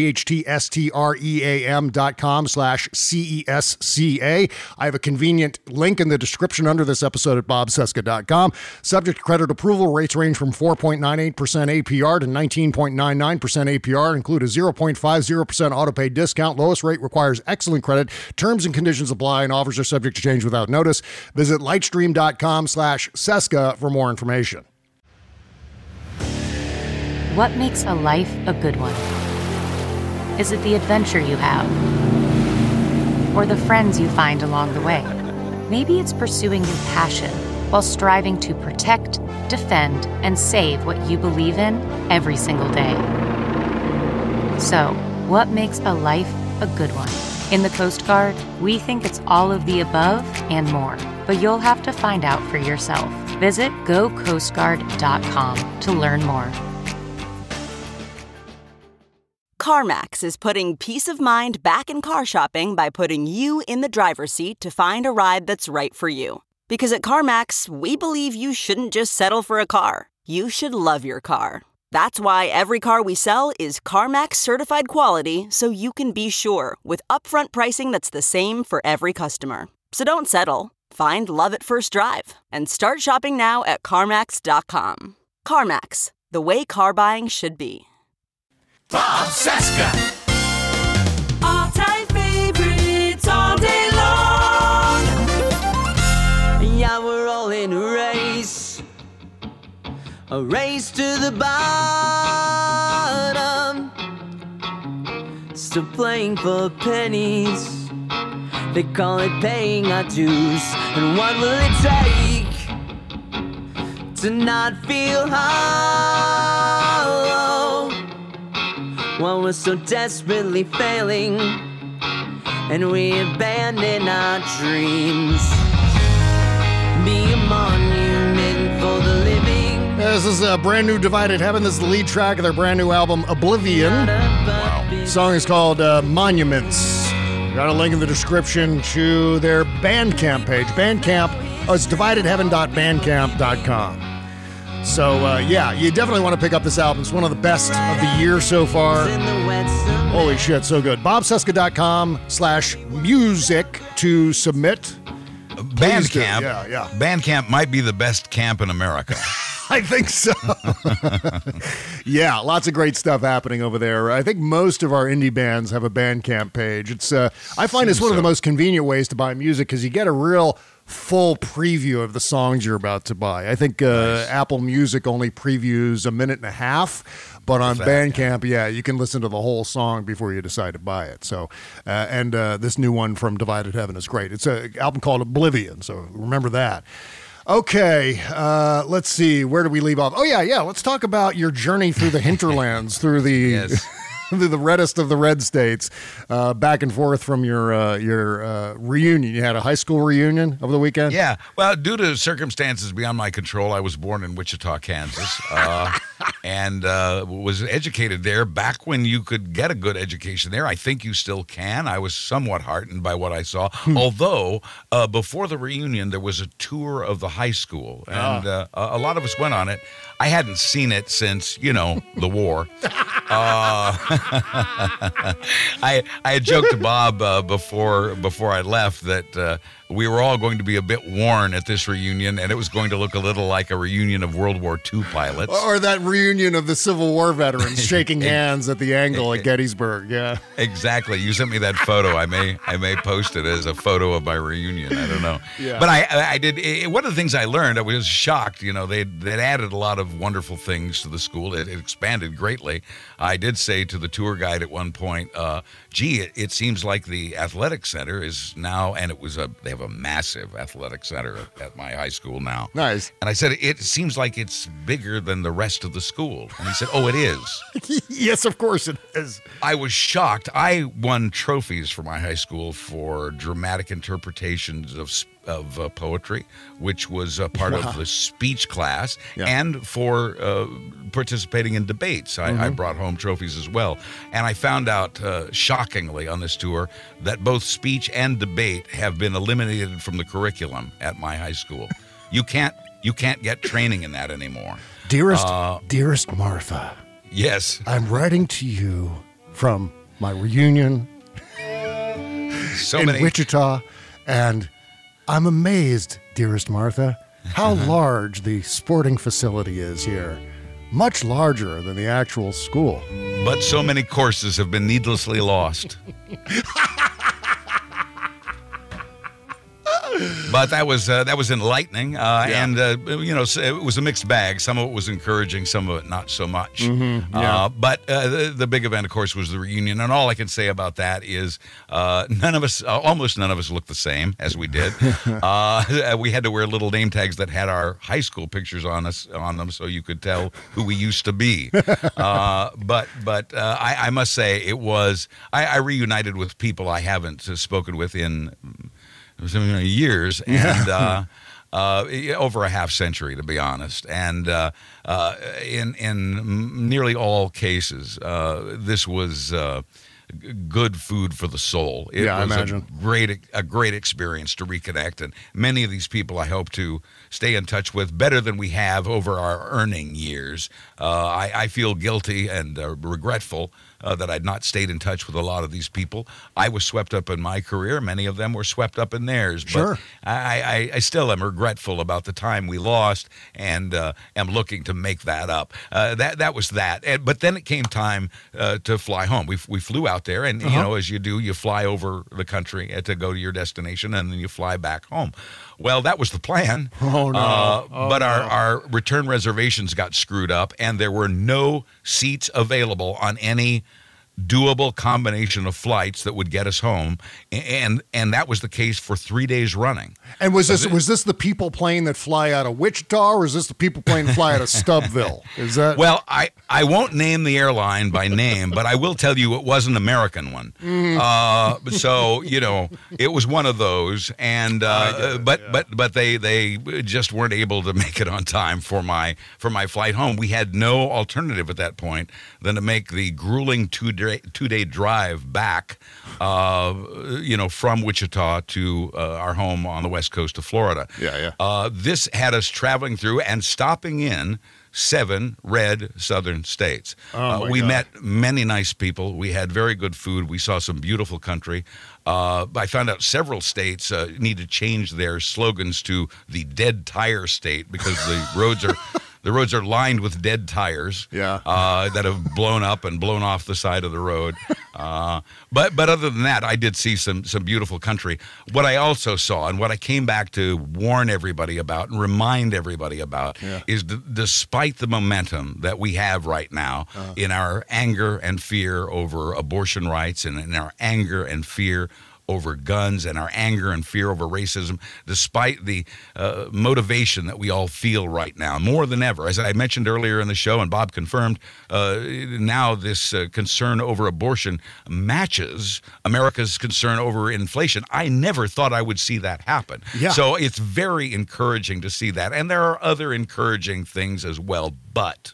S6: lightstream.com/CESCA. I have a convenient link in the description under this episode at bobcesca.com. Subject to credit approval. Rates range from 4.98% APR to 19.99% APR. Include a 0.50% auto pay discount. Lowest rate requires excellent credit. Terms and conditions apply, and offers are subject to change without notice. Visit lightstream.com/Cesca for more information.
S2: What makes a life a good one? Is it the adventure you have? Or the friends you find along the way? Maybe it's pursuing your passion while striving to protect, defend, and save what you believe in every single day. So, what makes a life a good one? In the Coast Guard, we think it's all of the above and more, but you'll have to find out for yourself. Visit gocoastguard.com to learn more.
S8: CarMax is putting peace of mind back in car shopping by putting you in the driver's seat to find a ride that's right for you. Because at CarMax, we believe you shouldn't just settle for a car. You should love your car. That's why every car we sell is CarMax certified quality, so you can be sure with upfront pricing that's the same for every customer. So don't settle. Find love at first drive and start shopping now at CarMax.com. CarMax, the way car buying should be.
S4: Bob Cesca.
S10: All-time favorites all day long. Yeah, we're all in a race. A race to the bottom. Still playing for pennies. They call it paying our dues. And what will it take to not feel hollow while we're so desperately failing and we abandon our dreams? Be a monument for the living.
S6: This is a brand new Divided Heaven. This is the lead track of their brand new album, Oblivion. Wow. The song is called Monuments. Got a link in the description to their Bandcamp page. Bandcamp, it's dividedheaven.bandcamp.com. So, yeah, you definitely want to pick up this album. It's one of the best of the year so far. Holy shit, so good. bobcesca.com/music to submit.
S9: Bandcamp.
S6: Yeah.
S9: Bandcamp might be the best camp in America.
S6: I think so. Yeah, lots of great stuff happening over there. I think most of our indie bands have a Bandcamp page. It's I find it's one of the most convenient ways to buy music because you get a real full preview of the songs you're about to buy. I think Apple Music only previews a minute and a half, but on Bandcamp, you can listen to the whole song before you decide to buy it. So, and this new one from Divided Heaven is great. It's an album called Oblivion, so remember that. Okay, let's see. Where do we leave off? Oh, yeah. Let's talk about your journey through the hinterlands, through the the reddest of the red states, back and forth from your reunion. You had a high school reunion over the weekend?
S9: Yeah. Well, due to circumstances beyond my control, I was born in Wichita, Kansas, and was educated there back when you could get a good education there. I think you still can. I was somewhat heartened by what I saw. Although, before the reunion, there was a tour of the high school, and a lot of us went on it. I hadn't seen it since, the war. I had joked to Bob before I left that we were all going to be a bit worn at this reunion, and it was going to look a little like a reunion of World War II pilots.
S6: Or that reunion of the Civil War veterans shaking hands at the angle at Gettysburg. Yeah,
S9: exactly. You sent me that photo. I may post it as a photo of my reunion. I don't know.
S6: Yeah.
S9: But I did. One of the things I learned, I was shocked. They'd added a lot of wonderful things to the school. It expanded greatly. I did say to the tour guide at one point, it seems like the athletic center is now, and they have a massive athletic center at my high school now.
S6: Nice.
S9: And I said, it seems like it's bigger than the rest of the school. And he said, oh, it is.
S6: Yes, of course it is.
S9: I was shocked. I won trophies for my high school for dramatic interpretations of poetry, which was a part of the speech class, and for participating in debates. I brought home trophies as well. And I found out, shockingly on this tour, that both speech and debate have been eliminated from the curriculum at my high school. You can't get training in that anymore.
S6: Dearest Martha.
S9: Yes.
S6: I'm writing to you from my reunion in Wichita, and I'm amazed, dearest Martha, how large the sporting facility is here. Much larger than the actual school.
S9: But so many courses have been needlessly lost. But that was enlightening, and it was a mixed bag. Some of it was encouraging, some of it not so much. But the big event, of course, was the reunion, and all I can say about that is almost none of us looked the same as we did. We had to wear little name tags that had our high school pictures on them, so you could tell who we used to be. But I must say it was. I reunited with people I haven't spoken with in years, and over a half century, to be honest. And in nearly all cases, this was good food for the soul. It was
S6: I imagine.
S9: a great experience to reconnect, and many of these people I hope to stay in touch with better than we have over our earning years. I feel guilty and regretful that I'd not stayed in touch with a lot of these people. I was swept up in my career. Many of them were swept up in theirs.
S6: Sure.
S9: But I still am regretful about the time we lost, and am looking to make that up. That was that. But then it came time to fly home. We flew out there, and as you do, you fly over the country to go to your destination, and then you fly back home. Well, that was the plan.
S6: Oh, no.
S9: But our return reservations got screwed up, and there were no seats available on any doable combination of flights that would get us home, and that was the case for 3 days running.
S6: And was this the people plane that fly out of Wichita, or is this the people plane that fly out of Stubbville? Is that?
S9: Well, I won't name the airline by name, but I will tell you it was an American one. So it was one of those, and but they just weren't able to make it on time for my flight home. We had no alternative at that point than to make the grueling two-day drive back, from Wichita to our home on the west coast of Florida. This had us traveling through and stopping in 7 red southern states. We met many nice people. We had very good food. We saw some beautiful country. I found out several states need to change their slogans to the dead tire state, because the roads are lined with dead tires that have blown up and blown off the side of the road. But other than that, I did see some beautiful country. What I also saw, and what I came back to warn everybody about and remind everybody about, is despite the momentum that we have right now in our anger and fear over abortion rights, and in our anger and fear over guns and our anger and fear over racism, despite the motivation that we all feel right now, more than ever. As I mentioned earlier in the show, and Bob confirmed, now this concern over abortion matches America's concern over inflation. I never thought I would see that happen.
S6: Yeah.
S9: So it's very encouraging to see that. And there are other encouraging things as well. But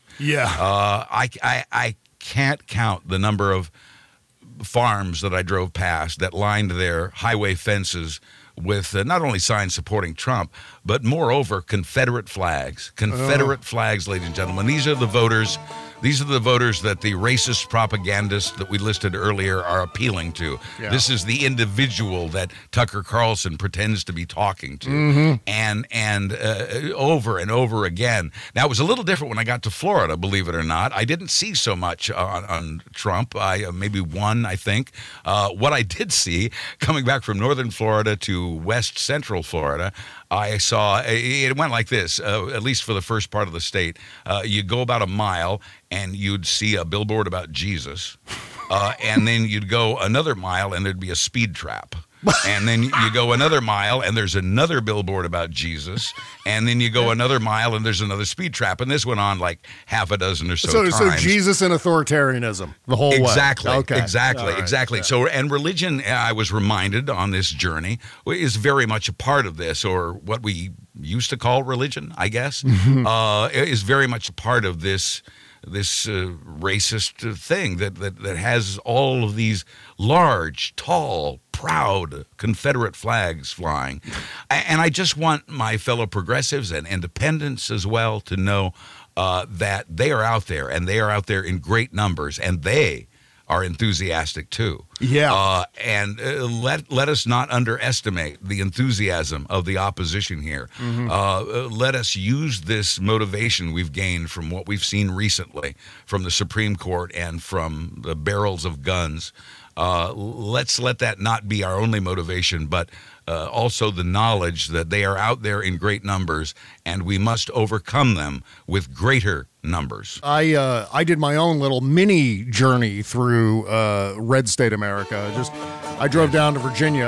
S9: I can't count the number of farms that I drove past that lined their highway fences with not only signs supporting Trump, but moreover, Confederate flags. Confederate flags, ladies and gentlemen. These are the voters. These are the voters that the racist propagandists that we listed earlier are appealing to. Yeah. This is the individual that Tucker Carlson pretends to be talking to. And over and over again. Now, it was a little different when I got to Florida, believe it or not. I didn't see so much on Trump. Maybe one, I think. What I did see, coming back from northern Florida to west central Florida, I saw, it went like this, at least for the first part of the state. You go about a mile and you'd see a billboard about Jesus. And then you'd go another mile and there'd be a speed trap. And then you go another mile and there's another billboard about Jesus. And then you go another mile and there's another speed trap. And this went on like half a dozen or so times.
S6: So Jesus and authoritarianism the whole way.
S9: Exactly.
S6: Okay.
S9: Exactly.
S6: Right.
S9: Exactly. Yeah. So, and religion, I was reminded on this journey, is very much a part of this, or what we used to call religion, I guess, is very much a part of this racist thing that has all of these large, tall, proud Confederate flags flying. And I just want my fellow progressives and independents as well to know that they are out there, and they are out there in great numbers, and they are enthusiastic too.
S6: Yeah.
S9: And let us not underestimate the enthusiasm of the opposition here. Let us use this motivation we've gained from what we've seen recently from the Supreme Court and from the barrels of guns. Let's let that not be our only motivation, but also the knowledge that they are out there in great numbers, and we must overcome them with greater numbers.
S6: I did my own little mini journey through red state America. I drove down to Virginia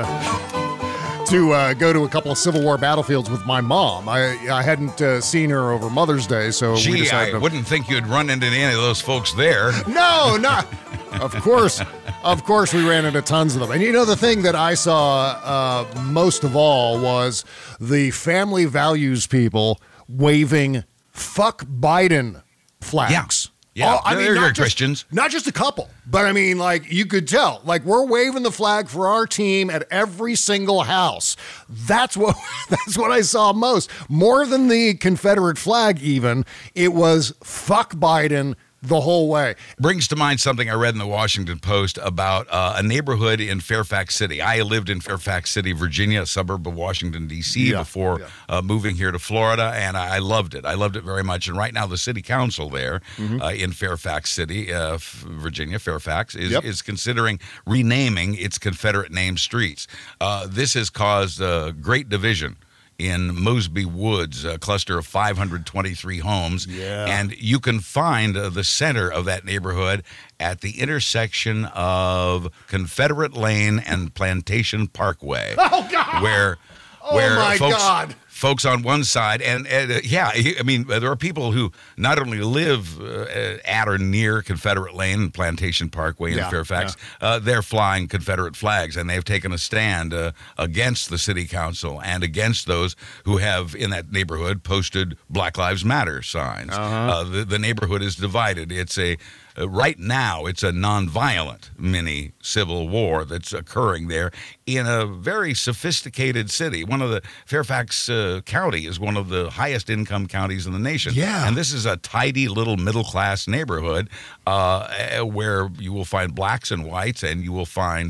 S6: to go to a couple of Civil War battlefields with my mom. I hadn't seen her over Mother's Day, so we decided
S9: I wouldn't think you'd run into any of those folks there.
S6: No, not. Of course, we ran into tons of them. And you know, the thing that I saw most of all was the family values people waving "fuck Biden" flags.
S9: Yeah,
S6: I mean,
S9: they're Christians.
S6: Not just a couple, but I mean, like, you could tell. Like, we're waving the flag for our team at every single house. That's what I saw most. More than the Confederate flag even, it was "fuck Biden" the whole way.
S9: Brings to mind something I read in the Washington Post about a neighborhood in Fairfax City. I lived in Fairfax City, Virginia, a suburb of Washington, D.C. before moving here to Florida, and I loved it. I loved it very much. And right now the city council there in Fairfax City, Virginia, Fairfax, is considering renaming its Confederate named streets. This has caused great division in Mosby Woods, a cluster of 523 homes.
S6: Yeah.
S9: And you can find the center of that neighborhood at the intersection of Confederate Lane and Plantation Parkway.
S6: Oh, God!
S9: Where
S6: my God!
S9: Folks on one side, and I mean, there are people who not only live at or near Confederate Lane and Plantation Parkway in Fairfax, they're flying Confederate flags, and they've taken a stand against the city council and against those who have, in that neighborhood, posted Black Lives Matter signs. The neighborhood is divided. It's right now, it's a nonviolent mini civil war that's occurring there in a very sophisticated city. One of the Fairfax County is one of the highest income counties in the nation.
S6: Yeah.
S9: And this is a tidy little middle class neighborhood where you will find blacks and whites, and you will find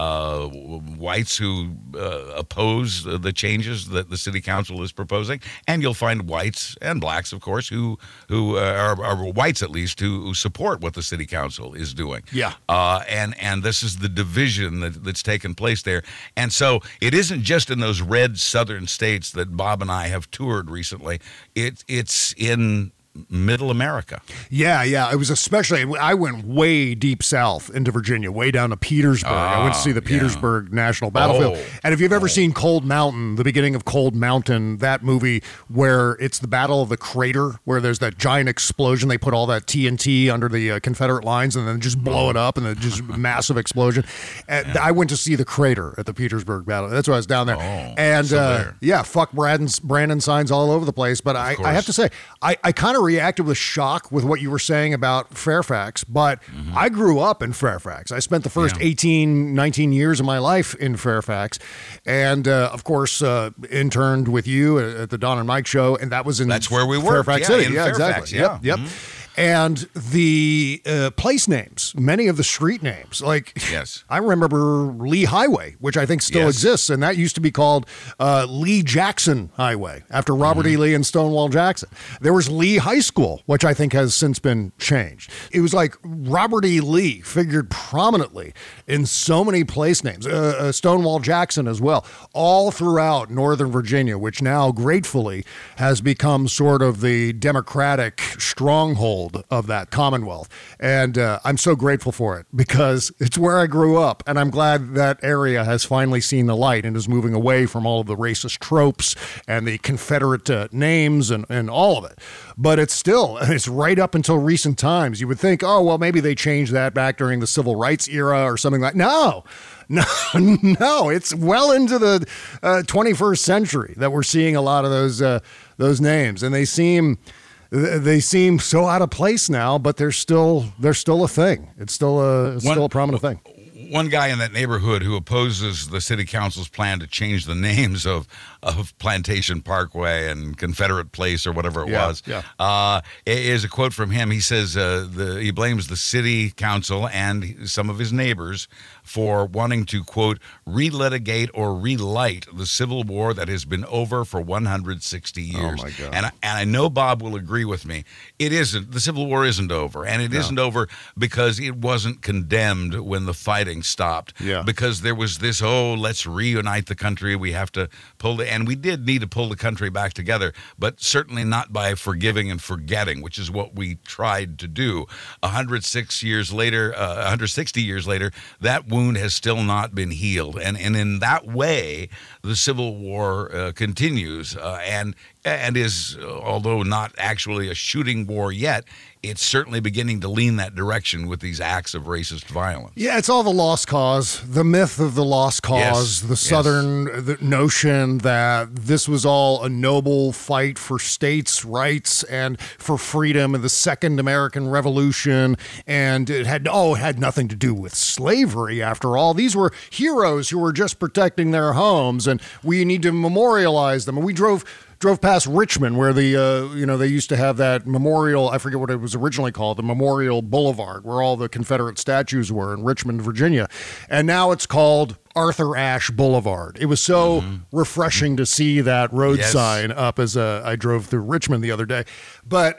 S9: whites who oppose the changes that the city council is proposing, and you'll find whites and blacks, of course, who are whites at least, who support what the city council is doing.
S6: Yeah.
S9: And this is the division that's taken place there. And so it isn't just in those red southern states that Bob and I have toured recently. It's in middle America.
S6: Yeah. It was especially, I went way deep south into Virginia, way down to Petersburg. I went to see the Petersburg National Battlefield. And if you've ever seen Cold Mountain, the beginning of Cold Mountain, that movie where it's the Battle of the Crater, where there's that giant explosion, they put all that TNT under the Confederate lines and then just blow it up and then just massive explosion. And I went to see the crater at the Petersburg Battle. That's why I was down there. And fuck Brandon signs all over the place. But I have to say, I kind of reacted with shock with what you were saying about Fairfax, but I grew up in Fairfax. I spent the first 18, 19 years of my life in Fairfax, and of course interned with you at the Don and Mike show, and that was in
S9: that's where we were,
S6: Fairfax City.
S9: In Fairfax,
S6: exactly. Yep. And the place names, many of the street names, I remember Lee Highway, which I think still exists, and that used to be called Lee Jackson Highway after Robert E. Lee and Stonewall Jackson. There was Lee High School, which I think has since been changed. It was like Robert E. Lee figured prominently in so many place names, Stonewall Jackson as well, all throughout Northern Virginia, which now gratefully has become sort of the Democratic stronghold of that Commonwealth. And I'm so grateful for it because it's where I grew up. And I'm glad that area has finally seen the light and is moving away from all of the racist tropes and the Confederate names and all of it. But it's right up until recent times. You would think, oh, well, maybe they changed that back during the Civil Rights era or something like No, it's well into the 21st century that we're seeing a lot of those names. And they seem so out of place now, but they're still a thing. It's still a prominent thing.
S9: One guy in that neighborhood who opposes the city council's plan to change the names of Plantation Parkway and Confederate Place or whatever it was is a quote from him. He says he blames the city council and some of his neighbors for wanting to, quote, relitigate or relight the Civil War that has been over for 160 years.
S6: Oh, my God.
S9: And I know Bob will agree with me. It isn't. The Civil War isn't over. And it isn't over because it wasn't condemned when the fighting stopped.
S6: Yeah.
S9: Because there was this, let's reunite the country. We have to and we did need to pull the country back together, but certainly not by forgiving and forgetting, which is what we tried to do. 160 years later, that wound has still not been healed. And in that way, the Civil War continues and is, although not actually a shooting war yet, it's certainly beginning to lean that direction with these acts of racist violence.
S6: Yeah, it's all the lost cause, the myth of the lost cause, the Southern the notion that this was all a noble fight for states' rights and for freedom and the Second American Revolution, and it had nothing to do with slavery after all. These were heroes who were just protecting their homes, and we need to memorialize them. And we drove past Richmond, where they used to have that memorial. I forget what it was originally called, the Memorial Boulevard, where all the Confederate statues were in Richmond, Virginia, and now it's called Arthur Ashe Boulevard. It was so refreshing to see that road sign up as I drove through Richmond the other day. But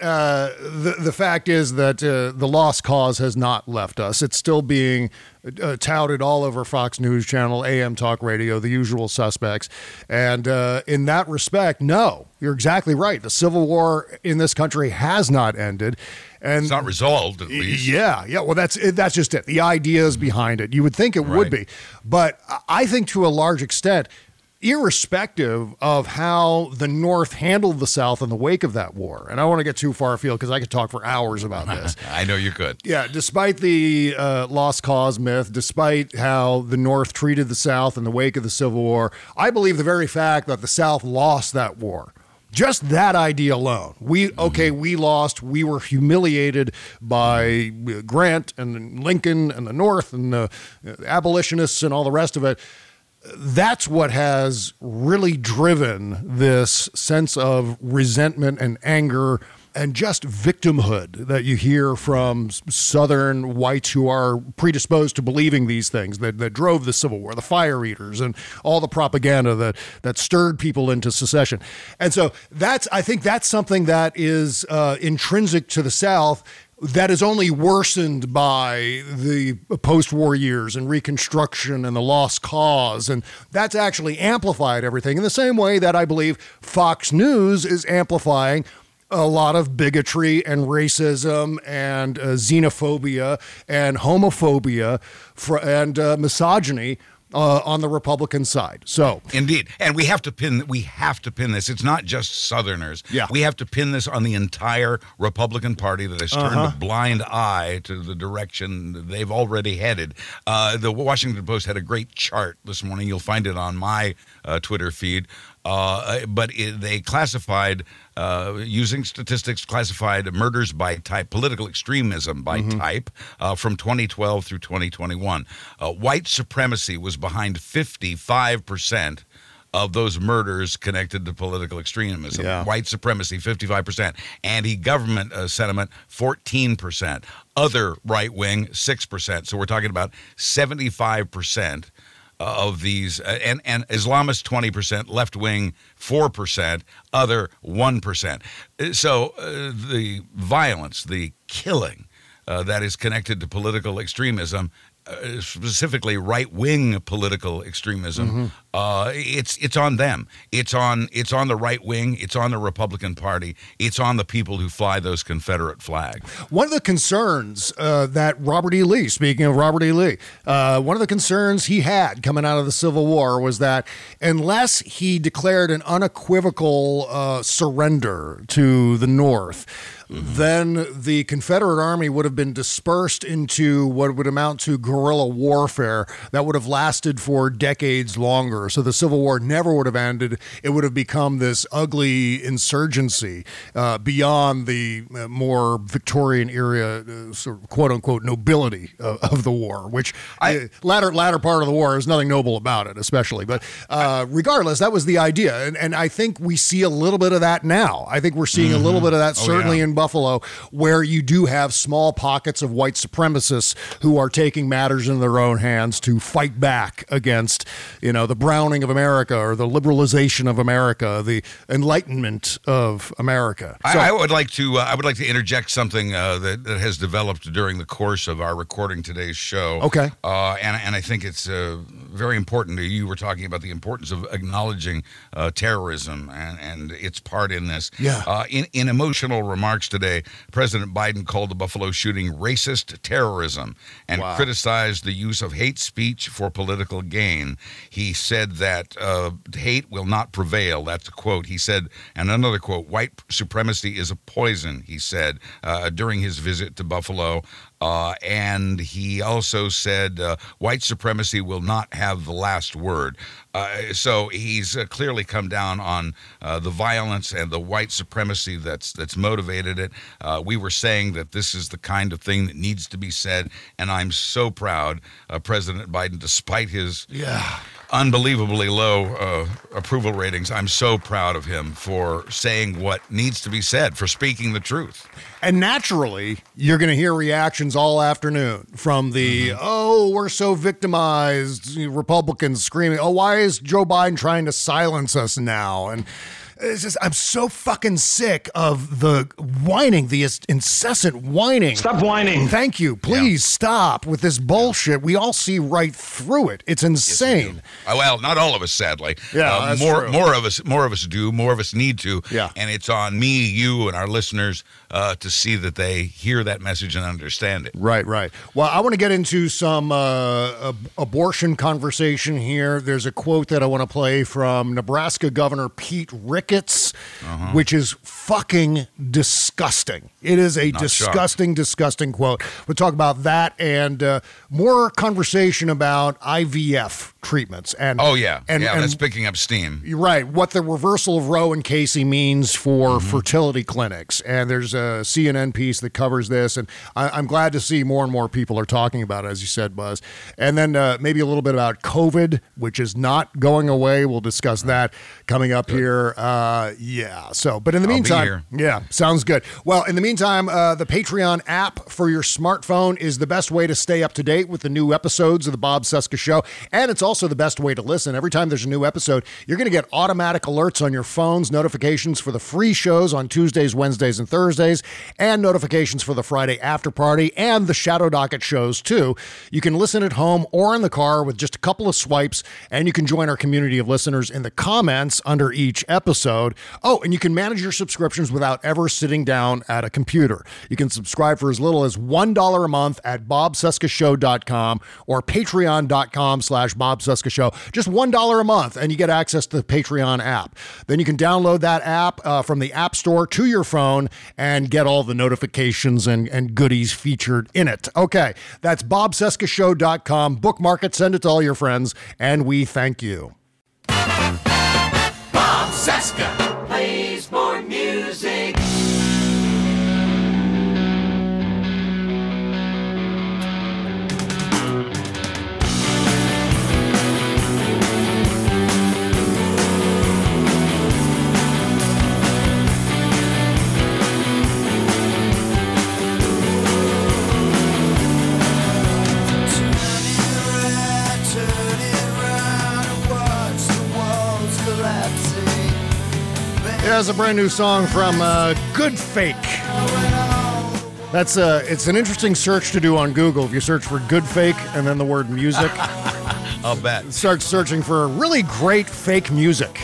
S6: the fact is that the lost cause has not left us. It's still being touted all over Fox News Channel, AM Talk Radio, the usual suspects. And in that respect, no, you're exactly right. The Civil War in this country has not ended. And
S9: it's not resolved, at least.
S6: Yeah. Well, that's just it. The ideas behind it. You would think it would be. But I think to a large extent, irrespective of how the North handled the South in the wake of that war, and I don't want to get too far afield because I could talk for hours about this.
S9: I know you could.
S6: Yeah, despite the lost cause myth, despite how the North treated the South in the wake of the Civil War, I believe the very fact that the South lost that war, just that idea alone. We lost. We were humiliated by Grant and Lincoln and the North and the abolitionists and all the rest of it. That's what has really driven this sense of resentment and anger and just victimhood that you hear from Southern whites who are predisposed to believing these things that drove the Civil War, the fire eaters and all the propaganda that stirred people into secession. And so I think that's something that is intrinsic to the South that is only worsened by the post-war years and Reconstruction and the lost cause. And that's actually amplified everything in the same way that I believe Fox News is amplifying a lot of bigotry and racism and xenophobia and homophobia and misogyny on the Republican side. So
S9: indeed, and we have to pin this. It's not just Southerners.
S6: Yeah.
S9: We have to pin this on the entire Republican Party that has turned a blind eye to the direction they've already headed. The Washington Post had a great chart this morning. You'll find it on my Twitter feed. But they classified, using statistics, classified murders by type, political extremism by type, from 2012 through 2021. White supremacy was behind 55% of those murders connected to political extremism.
S6: Yeah.
S9: White supremacy, 55%. Anti-government sentiment, 14%. Other right-wing, 6%. So we're talking about 75% of these, and Islamists 20%, left wing 4%, other 1%. So the violence, the killing that is connected to political extremism, specifically right-wing political extremism, it's on them. It's on the right wing. It's on the Republican Party. It's on the people who fly those Confederate flags.
S6: One of the concerns that Robert E. Lee, speaking of Robert E. Lee, one of the concerns he had coming out of the Civil War was that unless he declared an unequivocal surrender to the North, then the Confederate Army would have been dispersed into what would amount to guerrilla warfare that would have lasted for decades longer. So the Civil War never would have ended. It would have become this ugly insurgency beyond the more Victorian era, sort of quote unquote nobility of the war, which latter part of the war, there's nothing noble about it, especially. But regardless, that was the idea. And I think we see a little bit of that now. I think we're seeing a little bit of that, certainly in Buffalo, where you do have small pockets of white supremacists who are taking matters in their own hands to fight back against, the browning of America or the liberalization of America, the enlightenment of America. So,
S9: I would like to interject something that has developed during the course of our recording today's show.
S6: Okay.
S9: And I think it's very important. You were talking about the importance of acknowledging terrorism and its part in this.
S6: Yeah.
S9: In emotional remarks today, President Biden called the Buffalo shooting racist terrorism and criticized the use of hate speech for political gain. He said that hate will not prevail. That's a quote. He said, and another quote, white supremacy is a poison, he said, during his visit to Buffalo. And he also said white supremacy will not have the last word. So he's clearly come down on the violence and the white supremacy that's motivated it. We were saying that this is the kind of thing that needs to be said, and I'm so proud President Biden, despite his unbelievably low approval ratings, I'm so proud of him for saying what needs to be said, for speaking the truth.
S6: And naturally, you're going to hear reactions all afternoon from the, we're so victimized, Republicans screaming, why is Joe Biden trying to silence us now? And it's just, I'm so fucking sick of the whining, the incessant whining.
S11: Stop whining.
S6: Thank you. Please stop with this bullshit. We all see right through it. It's insane.
S9: Yes, well, not all of us, sadly.
S6: Yeah,
S9: more of us do. More of us need to.
S6: Yeah.
S9: And it's on me, you, and our listeners to see that they hear that message and understand it.
S6: Right. Well, I want to get into some abortion conversation here. There's a quote that I want to play from Nebraska Governor Pete Ricketts, which is fucking disgusting. It is a disgusting quote. We'll talk about that and more conversation about IVF treatments. And
S9: that's picking up steam.
S6: You're right. What the reversal of Roe and Casey means for fertility clinics. And there's a CNN piece that covers this. And I'm glad to see more and more people are talking about it, as you said, Buzz. And then maybe a little bit about COVID, which is not going away. We'll discuss that coming up here. But in the meantime, sounds good. Well, in the meantime, the Patreon app for your smartphone is the best way to stay up to date with the new episodes of the Bob Cesca Show. And it's also the best way to listen. Every time there's a new episode, you're going to get automatic alerts on your phones, notifications for the free shows on Tuesdays, Wednesdays, and Thursdays, and notifications for the Friday after party and the Shadow Docket shows too. You can listen at home or in the car with just a couple of swipes, and you can join our community of listeners in the comments under each episode. episode. Oh, and you can manage your subscriptions without ever sitting down at a computer. You can subscribe for as little as $1 a month at bobcescashow.com or patreon.com/bobcescashow. Just $1 a month, and you get access to the Patreon app. Then you can download that app from the App Store to your phone and get all the notifications and goodies featured in it. Okay, that's bobcescashow.com. Bookmark it, send it to all your friends, and we thank you.
S4: Bob Cesca plays more music.
S6: There's a brand new song from Good Fake. That's it's an interesting search to do on Google. If you search for Good Fake and then the word music,
S9: I'll bet.
S6: Start searching for really great fake music.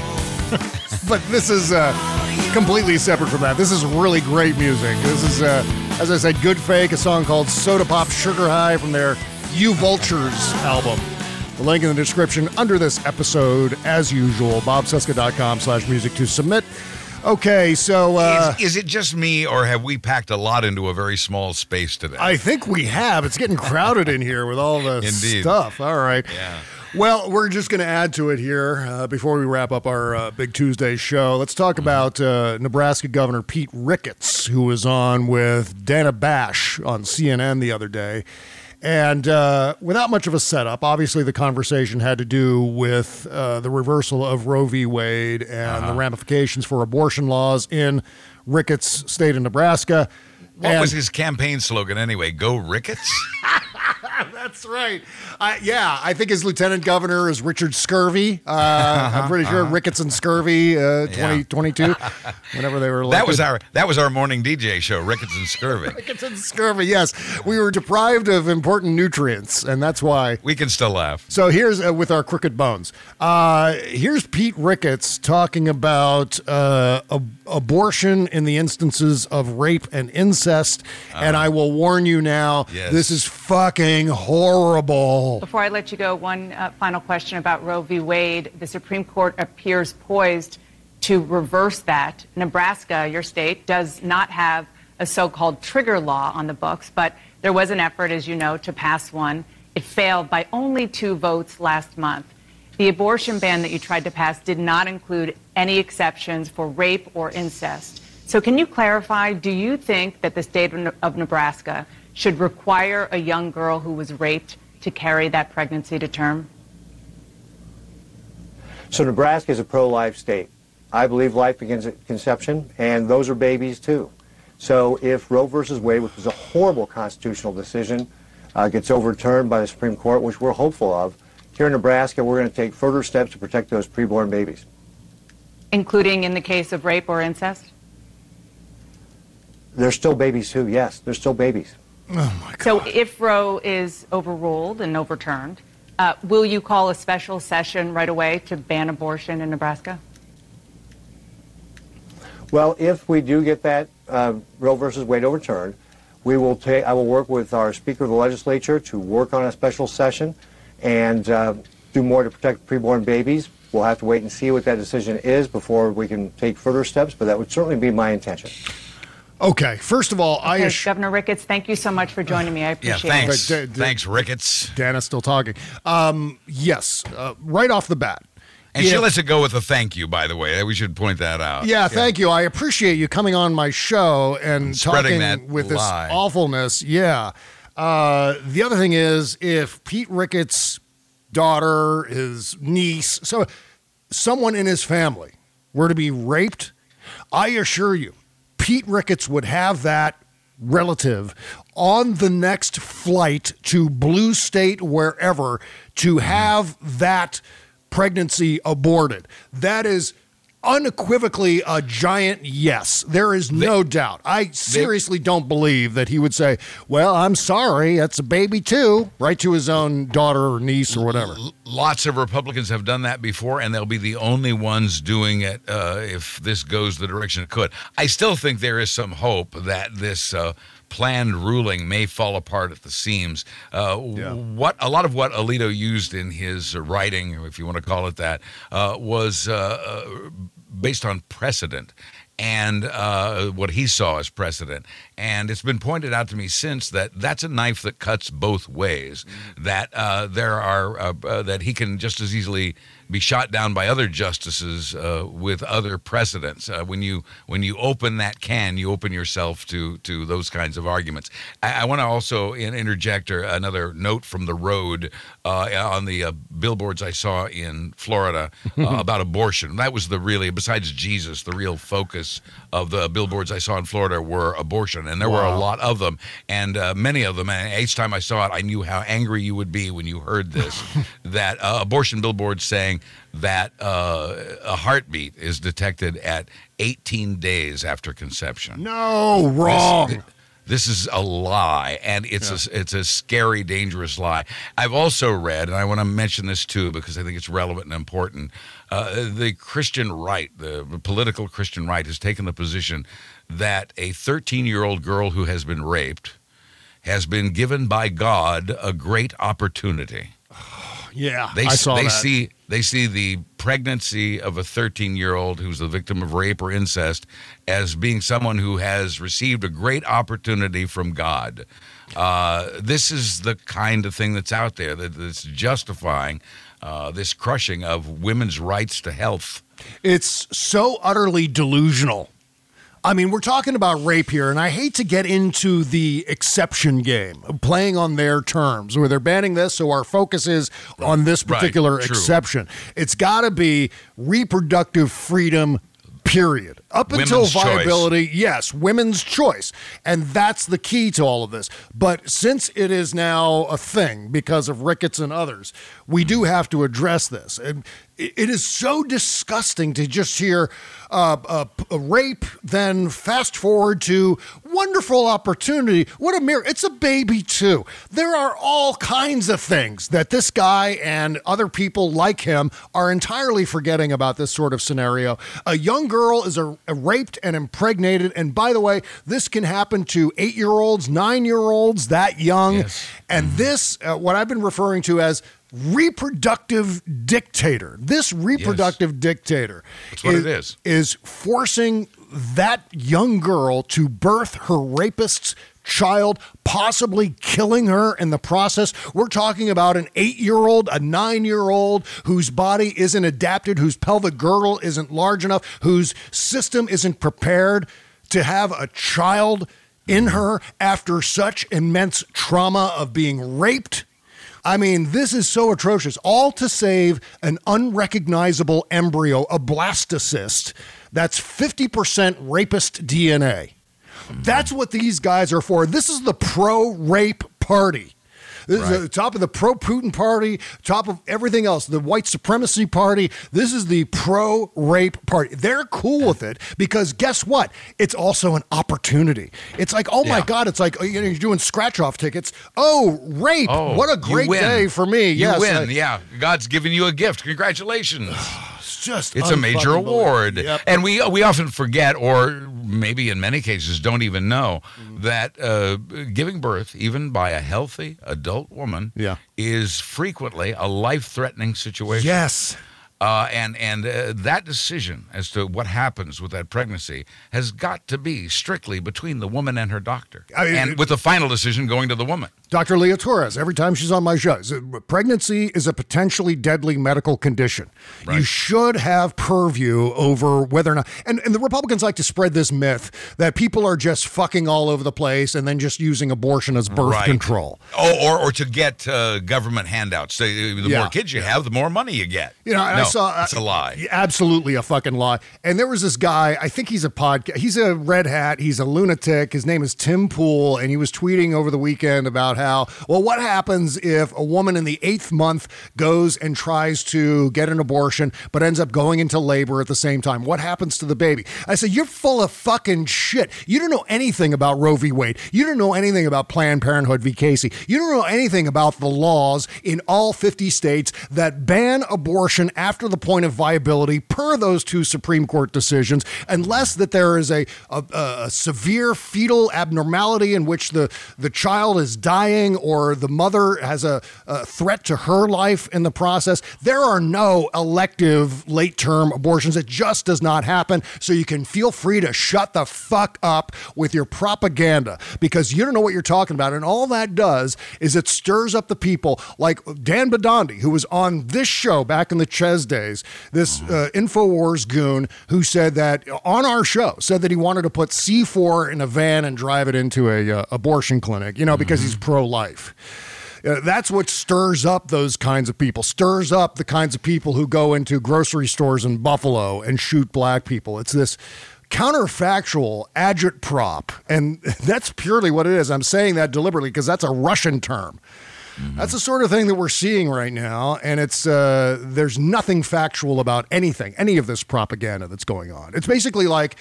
S6: But this is completely separate from that. This is really great music. This is, as I said, Good Fake, a song called Soda Pop Sugar High from their You Vultures album. The link in the description under this episode, as usual, bobcesca.com/music to submit. Okay, so...
S9: is it just me, or have we packed a lot into a very small space today?
S6: I think we have. It's getting crowded in here with all the stuff. All right.
S9: Yeah.
S6: Well, we're just going to add to it here before we wrap up our Big Tuesday show. Let's talk about Nebraska Governor Pete Ricketts, who was on with Dana Bash on CNN the other day. And without much of a setup, obviously the conversation had to do with the reversal of Roe v. Wade and the ramifications for abortion laws in Ricketts' state of Nebraska.
S9: What was his campaign slogan anyway? Go Ricketts?
S6: That's right. I think his lieutenant governor is Richard Scurvy. I'm pretty sure Ricketts and Scurvy 2022, whenever they were elected.
S9: That was our morning DJ show, Ricketts and Scurvy.
S6: Ricketts and Scurvy, yes. We were deprived of important nutrients, and that's why.
S9: We can still laugh.
S6: So here's, with our crooked bones, here's Pete Ricketts talking about abortion in the instances of rape and incest, and I will warn you now, this is fucking horrible.
S11: Before I let you go, one final question about Roe v. Wade. The Supreme Court appears poised to reverse that. Nebraska, your state, does not have a so-called trigger law on the books, but there was an effort, as you know, to pass one. It failed by only 2 votes last month. The abortion ban that you tried to pass did not include any exceptions for rape or incest. So can you clarify, do you think that the state of Nebraska should require a young girl who was raped to carry that pregnancy to term?
S12: So Nebraska is a pro-life state. I believe life begins at conception, and those are babies too. So if Roe versus Wade, which was a horrible constitutional decision, gets overturned by the Supreme Court, which we're hopeful of, here in Nebraska, we're going to take further steps to protect those preborn babies.
S11: Including in the case of rape or incest?
S12: They're still babies too, yes. They're still babies.
S6: Oh, my God.
S11: So if Roe is overruled and overturned, will you call a special session right away to ban abortion in Nebraska?
S12: Well, if we do get that Roe versus Wade overturned, I will work with our Speaker of the Legislature to work on a special session and do more to protect preborn babies. We'll have to wait and see what that decision is before we can take further steps, but that would certainly be my intention.
S6: Okay, first of all,
S11: Governor Ricketts, thank you so much for joining me. I appreciate
S9: thanks.
S11: it.
S9: Thanks, Ricketts.
S6: Dana's still talking. Yes, right off the bat.
S9: And she lets it go with a thank you, by the way. We should point that out.
S6: Yeah, thank you. I appreciate you coming on my show and
S9: spreading
S6: talking
S9: that
S6: with this
S9: lie.
S6: awfulness. Yeah. The other thing is, if Pete Ricketts' daughter, his niece, so someone in his family were to be raped, I assure you, Pete Ricketts would have that relative on the next flight to Blue State, wherever, to have that pregnancy aborted. That is unequivocally a giant yes. There is no doubt. I seriously don't believe that he would say, well, I'm sorry, that's a baby too, right to his own daughter or niece or whatever.
S9: Lots of Republicans have done that before, and they'll be the only ones doing it if this goes the direction it could. I still think there is some hope that this planned ruling may fall apart at the seams. What a lot of what Alito used in his writing, if you want to call it that, was based on precedent and what he saw as precedent. And it's been pointed out to me since that that's a knife that cuts both ways. That that he can just as easily be shot down by other justices with other precedents. When you open that can, you open yourself to those kinds of arguments. I want to also interject another note from the road on the billboards I saw in Florida about abortion. That was besides Jesus, the real focus of the billboards I saw in Florida were abortion, and there were a lot of them, and many of them. And each time I saw it, I knew how angry you would be when you heard this. That abortion billboards saying that a heartbeat is detected at 18 days after conception.
S6: No, wrong.
S9: This is a lie, and it's a scary, dangerous lie. I've also read, and I want to mention this too because I think it's relevant and important, the Christian right, the political Christian right, has taken the position that a 13-year-old girl who has been raped has been given by God a great opportunity.
S6: Yeah,
S9: they
S6: I saw that.
S9: They see the pregnancy of a 13-year-old who's the victim of rape or incest as being someone who has received a great opportunity from God. This is the kind of thing that's out there that's justifying this crushing of women's rights to health.
S6: It's so utterly delusional. I mean, we're talking about rape here, and I hate to get into the exception game, playing on their terms, where they're banning this, so our focus is on this particular exception. It's got to be reproductive freedom, period. Up until viability, yes, women's choice. And that's the key to all of this. But since it is now a thing because of Ricketts and others, we do have to address this. And it is so disgusting to just hear a rape, then fast forward to wonderful opportunity. What a miracle. It's a baby, too. There are all kinds of things that this guy and other people like him are entirely forgetting about this sort of scenario. A young girl is raped and impregnated. And by the way, this can happen to 8-year-olds, 9-year-olds, that young. Yes. And this, what I've been referring to as reproductive dictator. This reproductive dictator is forcing that young girl to birth her rapist's child, possibly killing her in the process. We're talking about an 8-year-old, a 9-year-old whose body isn't adapted, whose pelvic girdle isn't large enough, whose system isn't prepared to have a child in her after such immense trauma of being raped. I mean, this is so atrocious, all to save an unrecognizable embryo, a blastocyst, that's 50% rapist DNA. That's what these guys are for. This is the pro-rape party. This is the top of the pro-Putin party, top of everything else, the white supremacy party. This is the pro-rape party. They're cool with it because guess what? It's also an opportunity. It's like, oh my God, it's like you're doing scratch-off tickets. Oh, rape. Oh, what a great day for me.
S9: You win. God's giving you a gift. Congratulations. It's a major award. Yep. And we often forget, or maybe in many cases don't even know, that giving birth, even by a healthy adult woman, is frequently a life-threatening situation.
S6: Yes.
S9: And that decision as to what happens with that pregnancy has got to be strictly between the woman and her doctor. And with the final decision going to the woman.
S6: Dr. Leah Torres, every time she's on my show, pregnancy is a potentially deadly medical condition. Right. You should have purview over whether or not, and the Republicans like to spread this myth that people are just fucking all over the place and then just using abortion as birth control.
S9: Oh, or to get government handouts. So the more kids you have, the more money you get.
S6: You know, I saw
S9: it's a lie.
S6: Absolutely a fucking lie. And there was this guy, I think he's he's a red hat, he's a lunatic. His name is Tim Pool, and he was tweeting over the weekend about how, well, what happens if a woman in the 8th month goes and tries to get an abortion, but ends up going into labor at the same time? What happens to the baby? I said, you're full of fucking shit. You don't know anything about Roe v. Wade. You don't know anything about Planned Parenthood v. Casey. You don't know anything about the laws in all 50 states that ban abortion after the point of viability per those 2 Supreme Court decisions, unless that there is a severe fetal abnormality in which the child is dying or the mother has a threat to her life in the process. There are no elective late-term abortions. It just does not happen. So you can feel free to shut the fuck up with your propaganda, because you don't know what you're talking about. And all that does is it stirs up the people like Dan Bidandi, who was on this show back in the Ches days, this InfoWars goon who said that on our show, said that he wanted to put C4 in a van and drive it into a abortion clinic, because he's pro-life. That's what stirs up those kinds of people, stirs up the kinds of people who go into grocery stores in Buffalo and shoot black people. It's this counterfactual agitprop, and that's purely what it is. I'm saying that deliberately because that's a Russian term. That's the sort of thing that we're seeing right now, and it's there's nothing factual about anything, any of this propaganda that's going on. It's basically like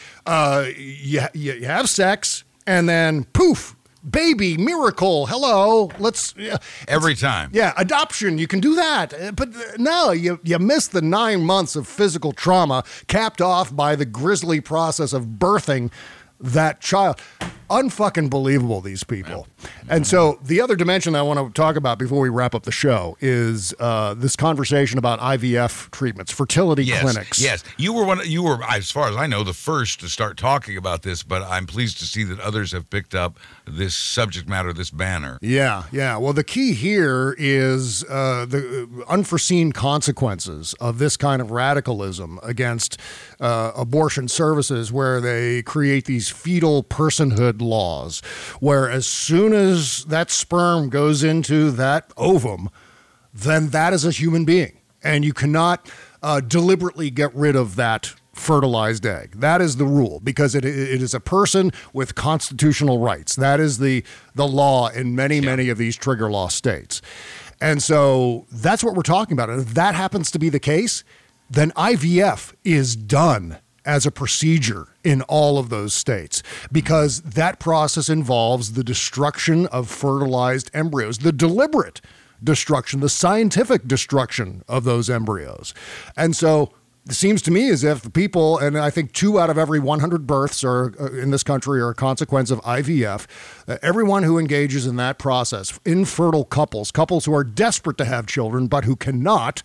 S6: you have sex, and then poof, baby, miracle, hello,
S9: every time.
S6: Yeah, adoption, you can do that. But no, you miss the 9 months of physical trauma capped off by the grisly process of birthing that child. Unfucking believable, these people. And so the other dimension I want to talk about before we wrap up the show is this conversation about IVF treatments, fertility clinics.
S9: Yes, you were, as far as I know, the first to start talking about this, but I'm pleased to see that others have picked up this subject matter, this banner.
S6: Yeah. Well, the key here is the unforeseen consequences of this kind of radicalism against abortion services, where they create these fetal personhood laws, where as soon as that sperm goes into that ovum, then that is a human being, and you cannot deliberately get rid of that fertilized egg. That is the rule, because it is a person with constitutional rights. That is the law in many of these trigger law states. And so that's what we're talking about. And if that happens to be the case, then IVF is done as a procedure in all of those states, because that process involves the destruction of fertilized embryos, the deliberate destruction, the scientific destruction of those embryos. And so it seems to me as if the people, and I think 2 out of every 100 births are in this country are a consequence of IVF, everyone who engages in that process, infertile couples who are desperate to have children but who cannot,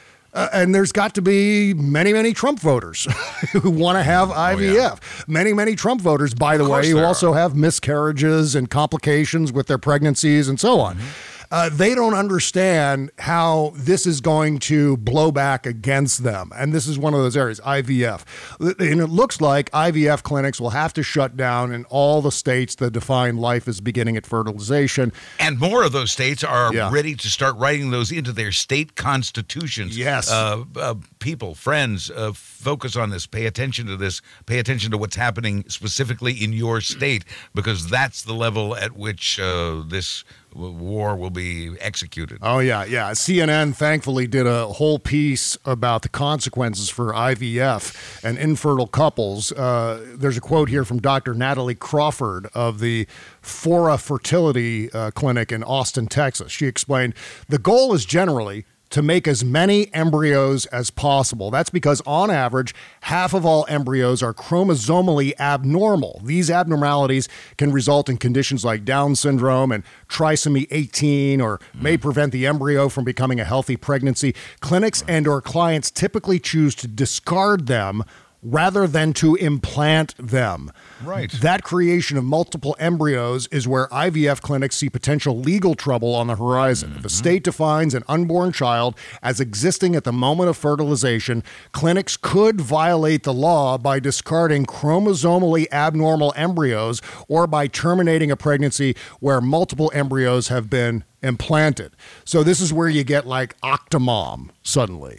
S6: and there's got to be many Trump voters who want to have IVF. Many Trump voters, by the way, who also have miscarriages and complications with their pregnancies and so on. They don't understand how this is going to blow back against them. And this is one of those areas, IVF. And it looks like IVF clinics will have to shut down in all the states that define life as beginning at fertilization.
S9: And more of those states are ready to start writing those into their state constitutions.
S6: Yes.
S9: People, friends, focus on this. Pay attention to this. Pay attention to what's happening specifically in your state, because that's the level at which this war will be executed.
S6: Oh, yeah. CNN thankfully did a whole piece about the consequences for IVF and infertile couples. There's a quote here from Dr. Natalie Crawford of the Fora Fertility Clinic in Austin, Texas. She explained, the goal is generally to make as many embryos as possible. That's because, on average, half of all embryos are chromosomally abnormal. These abnormalities can result in conditions like Down syndrome and trisomy 18, or may prevent the embryo from becoming a healthy pregnancy. Clinics and or clients typically choose to discard them rather than to implant them.
S9: Right.
S6: That creation of multiple embryos is where IVF clinics see potential legal trouble on the horizon. If a state defines an unborn child as existing at the moment of fertilization, clinics could violate the law by discarding chromosomally abnormal embryos or by terminating a pregnancy where multiple embryos have been implanted. So this is where you get like Octomom suddenly.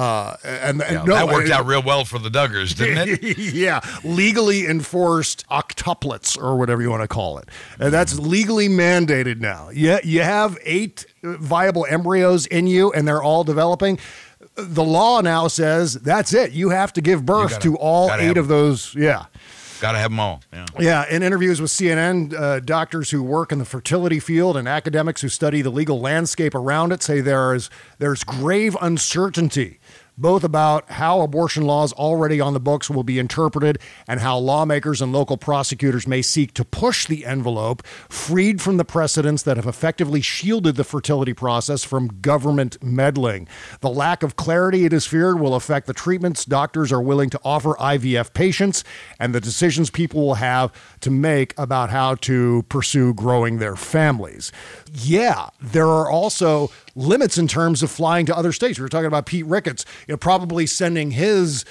S9: That worked out real well for the Duggars, didn't it?
S6: Yeah, legally enforced octuplets or whatever you want to call it. And that's legally mandated now. You have 8 viable embryos in you and they're all developing. The law now says that's it. You have to give birth to all 8 of those. Yeah.
S9: Got to have them all.
S6: Yeah. In interviews with CNN, doctors who work in the fertility field and academics who study the legal landscape around it say there's grave uncertainty, both about how abortion laws already on the books will be interpreted and how lawmakers and local prosecutors may seek to push the envelope, freed from the precedents that have effectively shielded the fertility process from government meddling. The lack of clarity, it is feared, will affect the treatments doctors are willing to offer IVF patients and the decisions people will have to make about how to pursue growing their families. Yeah, there are also limits in terms of flying to other states. We were talking about Pete Ricketts, probably sending his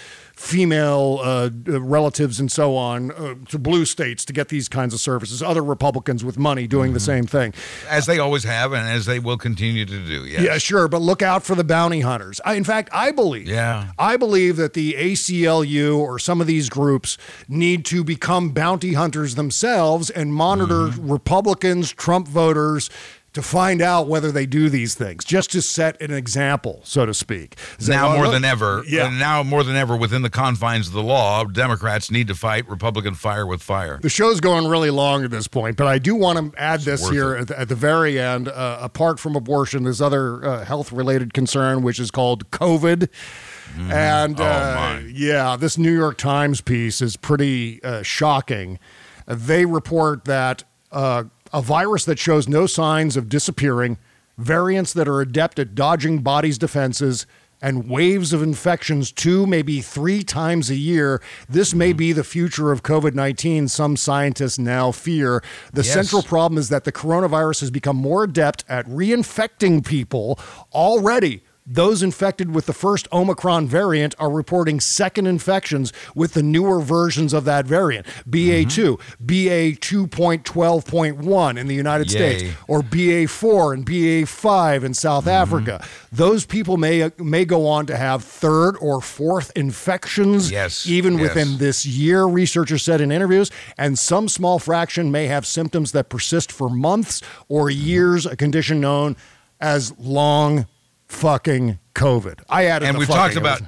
S6: female relatives and so on to blue states to get these kinds of services. Other Republicans with money doing the same thing.
S9: As they always have and as they will continue to do, yes.
S6: Yeah, sure, but look out for the bounty hunters. In fact, I believe that the ACLU or some of these groups need to become bounty hunters themselves and monitor Republicans, Trump voters, to find out whether they do these things, just to set an example, so to speak.
S9: Now more than ever, within the confines of the law, Democrats need to fight Republican fire with fire.
S6: The show's going really long at this point, but I do want to add this here at the very end. Apart from abortion, there's other health-related concern, which is called COVID. And this New York Times piece is pretty shocking. They report that a virus that shows no signs of disappearing, variants that are adept at dodging bodies' defenses, and waves of infections 2, maybe 3 times a year. This may be the future of COVID-19, some scientists now fear. The central problem is that the coronavirus has become more adept at reinfecting people already. Those infected with the first Omicron variant are reporting second infections with the newer versions of that variant. BA2, BA 2.12.1 in the United States, or BA4 and BA5 in South Africa. Those people may go on to have 3rd or 4th infections within this year, researchers said in interviews, and some small fraction may have symptoms that persist for months or years, a condition known as long fucking COVID. I added,
S9: and we've talked about.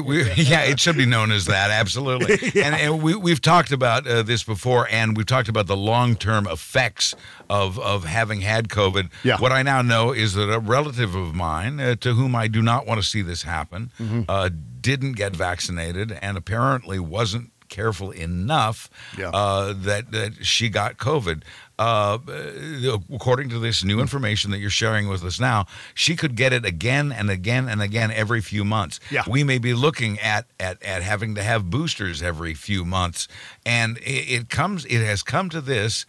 S9: It should be known as that, absolutely. And we've talked about this before, and we've talked about the long-term effects of having had COVID. Yeah. What I now know is that a relative of mine, to whom I do not want to see this happen, didn't get vaccinated and apparently wasn't careful enough that she got COVID. According to this new information that you're sharing with us now, she could get it again and again and again every few months. Yeah. We may be looking at having to have boosters every few months, and it has come to this.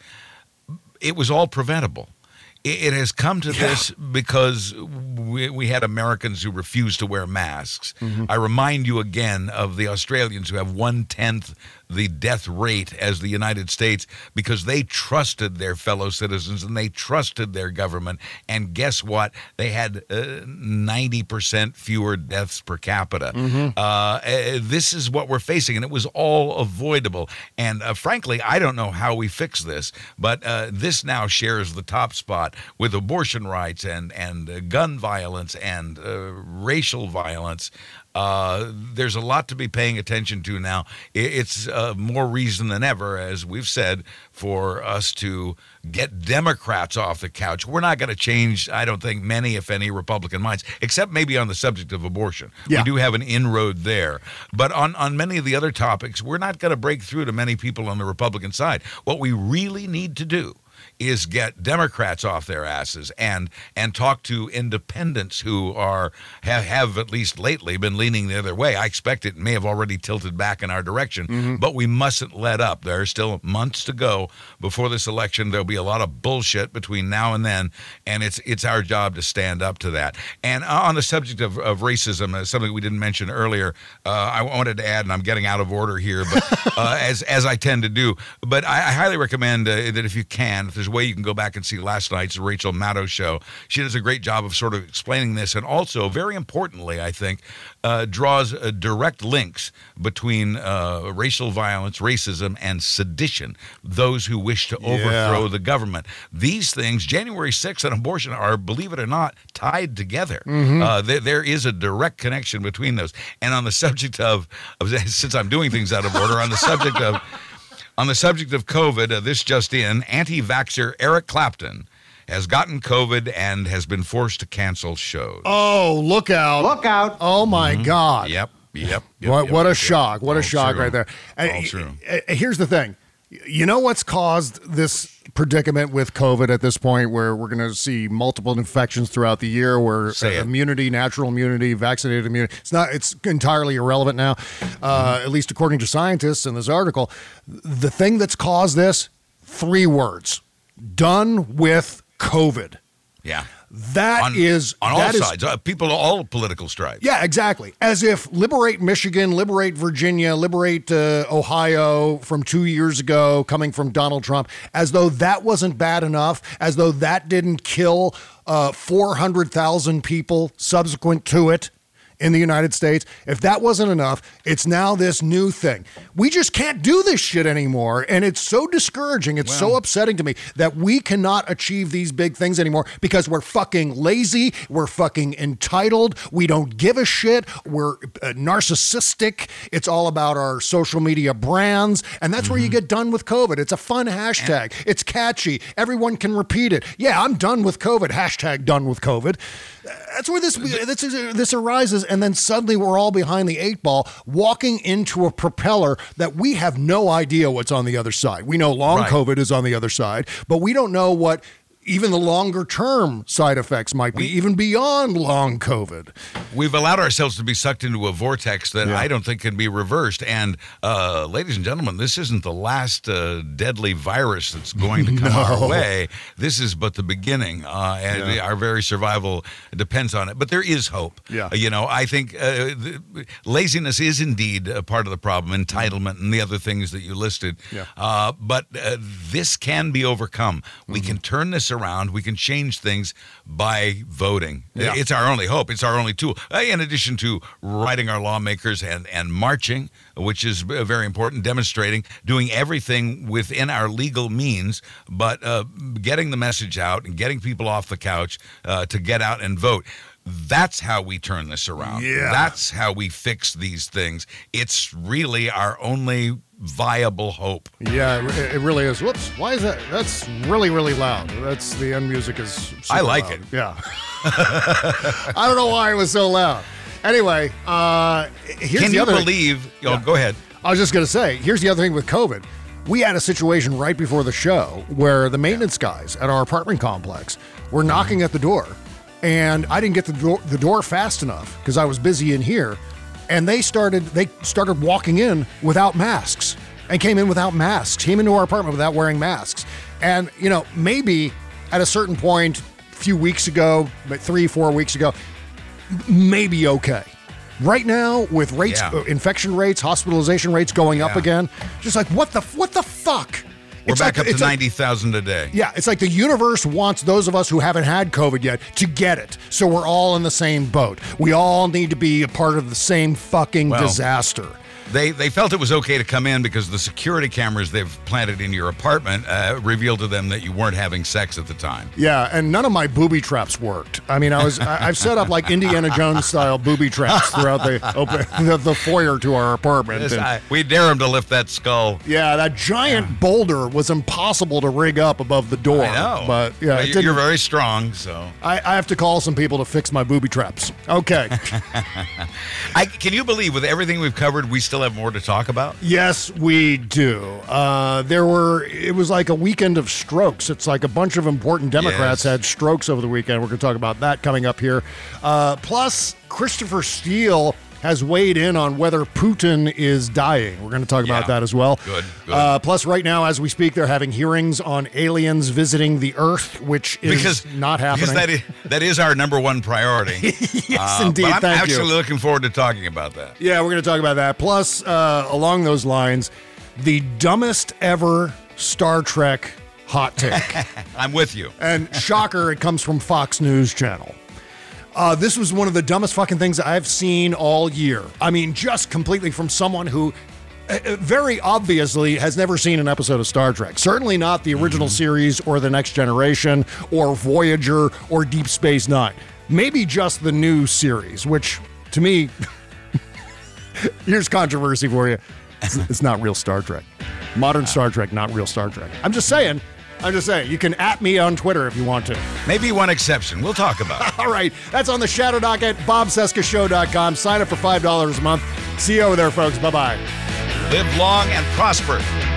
S9: It was all preventable. It has come to this because we had Americans who refused to wear masks. I remind you again of the Australians who have 1/10 the death rate as the United States because they trusted their fellow citizens and they trusted their government. And guess what? They had 90% fewer deaths per capita. This is what we're facing, and it was all avoidable. And frankly, I don't know how we fix this, but this now shares the top spot with abortion rights and gun violence and racial violence. There's a lot to be paying attention to now. It's more reason than ever, as we've said, for us to get Democrats off the couch. We're not going to change, I don't think, many, if any, Republican minds, except maybe on the subject of abortion. Yeah. We do have an inroad there. But on many of the other topics, we're not going to break through to many people on the Republican side. What we really need to do is get Democrats off their asses and talk to independents who have at least lately been leaning the other way. I expect it may have already tilted back in our direction, but we mustn't let up. There are still months to go before this election. There'll be a lot of bullshit between now and then, and it's our job to stand up to that. And on the subject of racism, something we didn't mention earlier, I wanted to add, and I'm getting out of order here, but as I tend to do, but I highly recommend that if you can, if there's there's a way you can go back and see last night's Rachel Maddow show. She does a great job of sort of explaining this, and also, very importantly, I think, draws direct links between racial violence, racism, and sedition, those who wish to overthrow the government. These things, January 6th and abortion, are, believe it or not, tied together. There is a direct connection between those. And on the subject of since I'm doing things out of order, on the subject of COVID, this just in, anti-vaxxer Eric Clapton has gotten COVID and has been forced to cancel shows.
S6: Oh, look out.
S12: Look out.
S6: Oh, my God.
S9: Yep.
S6: What a shock. What a shock right there.
S9: All true.
S6: Here's the thing. You know what's caused this predicament with COVID at this point, where we're going to see multiple infections throughout the year, where immunity, natural immunity, vaccinated immunity, it's entirely irrelevant now, at least according to scientists in this article. The thing that's caused this, 3 words: done with COVID.
S9: Yeah.
S6: That is
S9: on all sides. People of all political stripes.
S6: Yeah, exactly. As if liberate Michigan, liberate Virginia, liberate Ohio from 2 years ago, coming from Donald Trump, as though that wasn't bad enough, as though that didn't kill 400,000 people subsequent to it in the United States. If that wasn't enough, it's now this new thing. We just can't do this shit anymore. And it's so discouraging. It's so upsetting to me that we cannot achieve these big things anymore because we're fucking lazy. We're fucking entitled. We don't give a shit. We're narcissistic. It's all about our social media brands. And that's where you get done with COVID. It's a fun hashtag. It's catchy. Everyone can repeat it. Yeah, I'm done with COVID. Hashtag done with COVID. That's where this arises, and then suddenly we're all behind the 8 ball, walking into a propeller that we have no idea what's on the other side. We know long COVID is on the other side, but we don't know what even the longer term side effects might be, even beyond long COVID.
S9: We've allowed ourselves to be sucked into a vortex that I don't think can be reversed. And ladies and gentlemen, this isn't the last deadly virus that's going to come our way. This is but the beginning, and our very survival depends on it. But there is hope. I think laziness is indeed a part of the problem, entitlement and the other things that you listed. But this can be overcome. We can turn this around. We can change things by voting. It's our only hope. It's our only tool. In addition to writing our lawmakers and marching, which is very important, demonstrating, doing everything within our legal means, but getting the message out and getting people off the couch to get out and vote. That's how we turn this around. That's how we fix these things. It's really our only viable hope.
S6: Yeah, it really is. Whoops, why is that? That's really, really loud. That's the end music is super
S9: I like
S6: loud.
S9: it.
S6: Yeah. I don't know why it was so loud. Anyway, here's
S9: Can
S6: the
S9: you
S6: other
S9: believe? Go ahead.
S6: I was just going to say, here's the other thing with COVID. We had a situation right before the show where the maintenance guys at our apartment complex were knocking at the door, and I didn't get the door fast enough because I was busy in here. And they started walking in without masks and came in without masks, came into our apartment without wearing masks. And, maybe at a certain point, a few weeks ago, 3-4 weeks ago, maybe okay. Right now, with rates, infection rates, hospitalization rates going up again, just like, what the fuck?
S9: We're back up to 90,000 a day.
S6: Yeah, it's like the universe wants those of us who haven't had COVID yet to get it. So we're all in the same boat. We all need to be a part of the same fucking disaster.
S9: They felt it was okay to come in because the security cameras they've planted in your apartment revealed to them that you weren't having sex at the time.
S6: Yeah, and none of my booby traps worked. I mean, I've set up like Indiana Jones style booby traps throughout the foyer to our apartment.
S9: We dare him to lift that skull.
S6: Yeah, that giant boulder was impossible to rig up above the door.
S9: I know,
S6: but
S9: you're very strong, so
S6: I have to call some people to fix my booby traps. Okay.
S9: Can you believe with everything we've covered, we still have more to talk about?
S6: Yes, we do. It was like a weekend of strokes. It's like a bunch of important Democrats had strokes over the weekend. We're going to talk about that coming up here. Plus, Christopher Steele has weighed in on whether Putin is dying. We're going to talk about that as well.
S9: Good.
S6: Plus, right now, as we speak, they're having hearings on aliens visiting the Earth, which is not happening.
S9: Because that is our number one priority.
S6: Yes, indeed.
S9: But I'm actually looking forward to talking about that.
S6: Yeah, we're going to talk about that. Plus, along those lines, the dumbest ever Star Trek hot take.
S9: I'm with you.
S6: And shocker, it comes from Fox News Channel. This was one of the dumbest fucking things I've seen all year. I mean, just completely from someone who very obviously has never seen an episode of Star Trek. Certainly not the original series or The Next Generation or Voyager or Deep Space Nine. Maybe just the new series, which to me, here's controversy for you. It's not real Star Trek. Modern Star Trek, not real Star Trek. I'm just saying. You can @ me on Twitter if you want to.
S9: Maybe one exception. We'll talk about it.
S6: All right. That's on the Shadow Doc at BobCescaShow.com. Sign up for $5 a month. See you over there, folks. Bye-bye.
S9: Live long and prosper.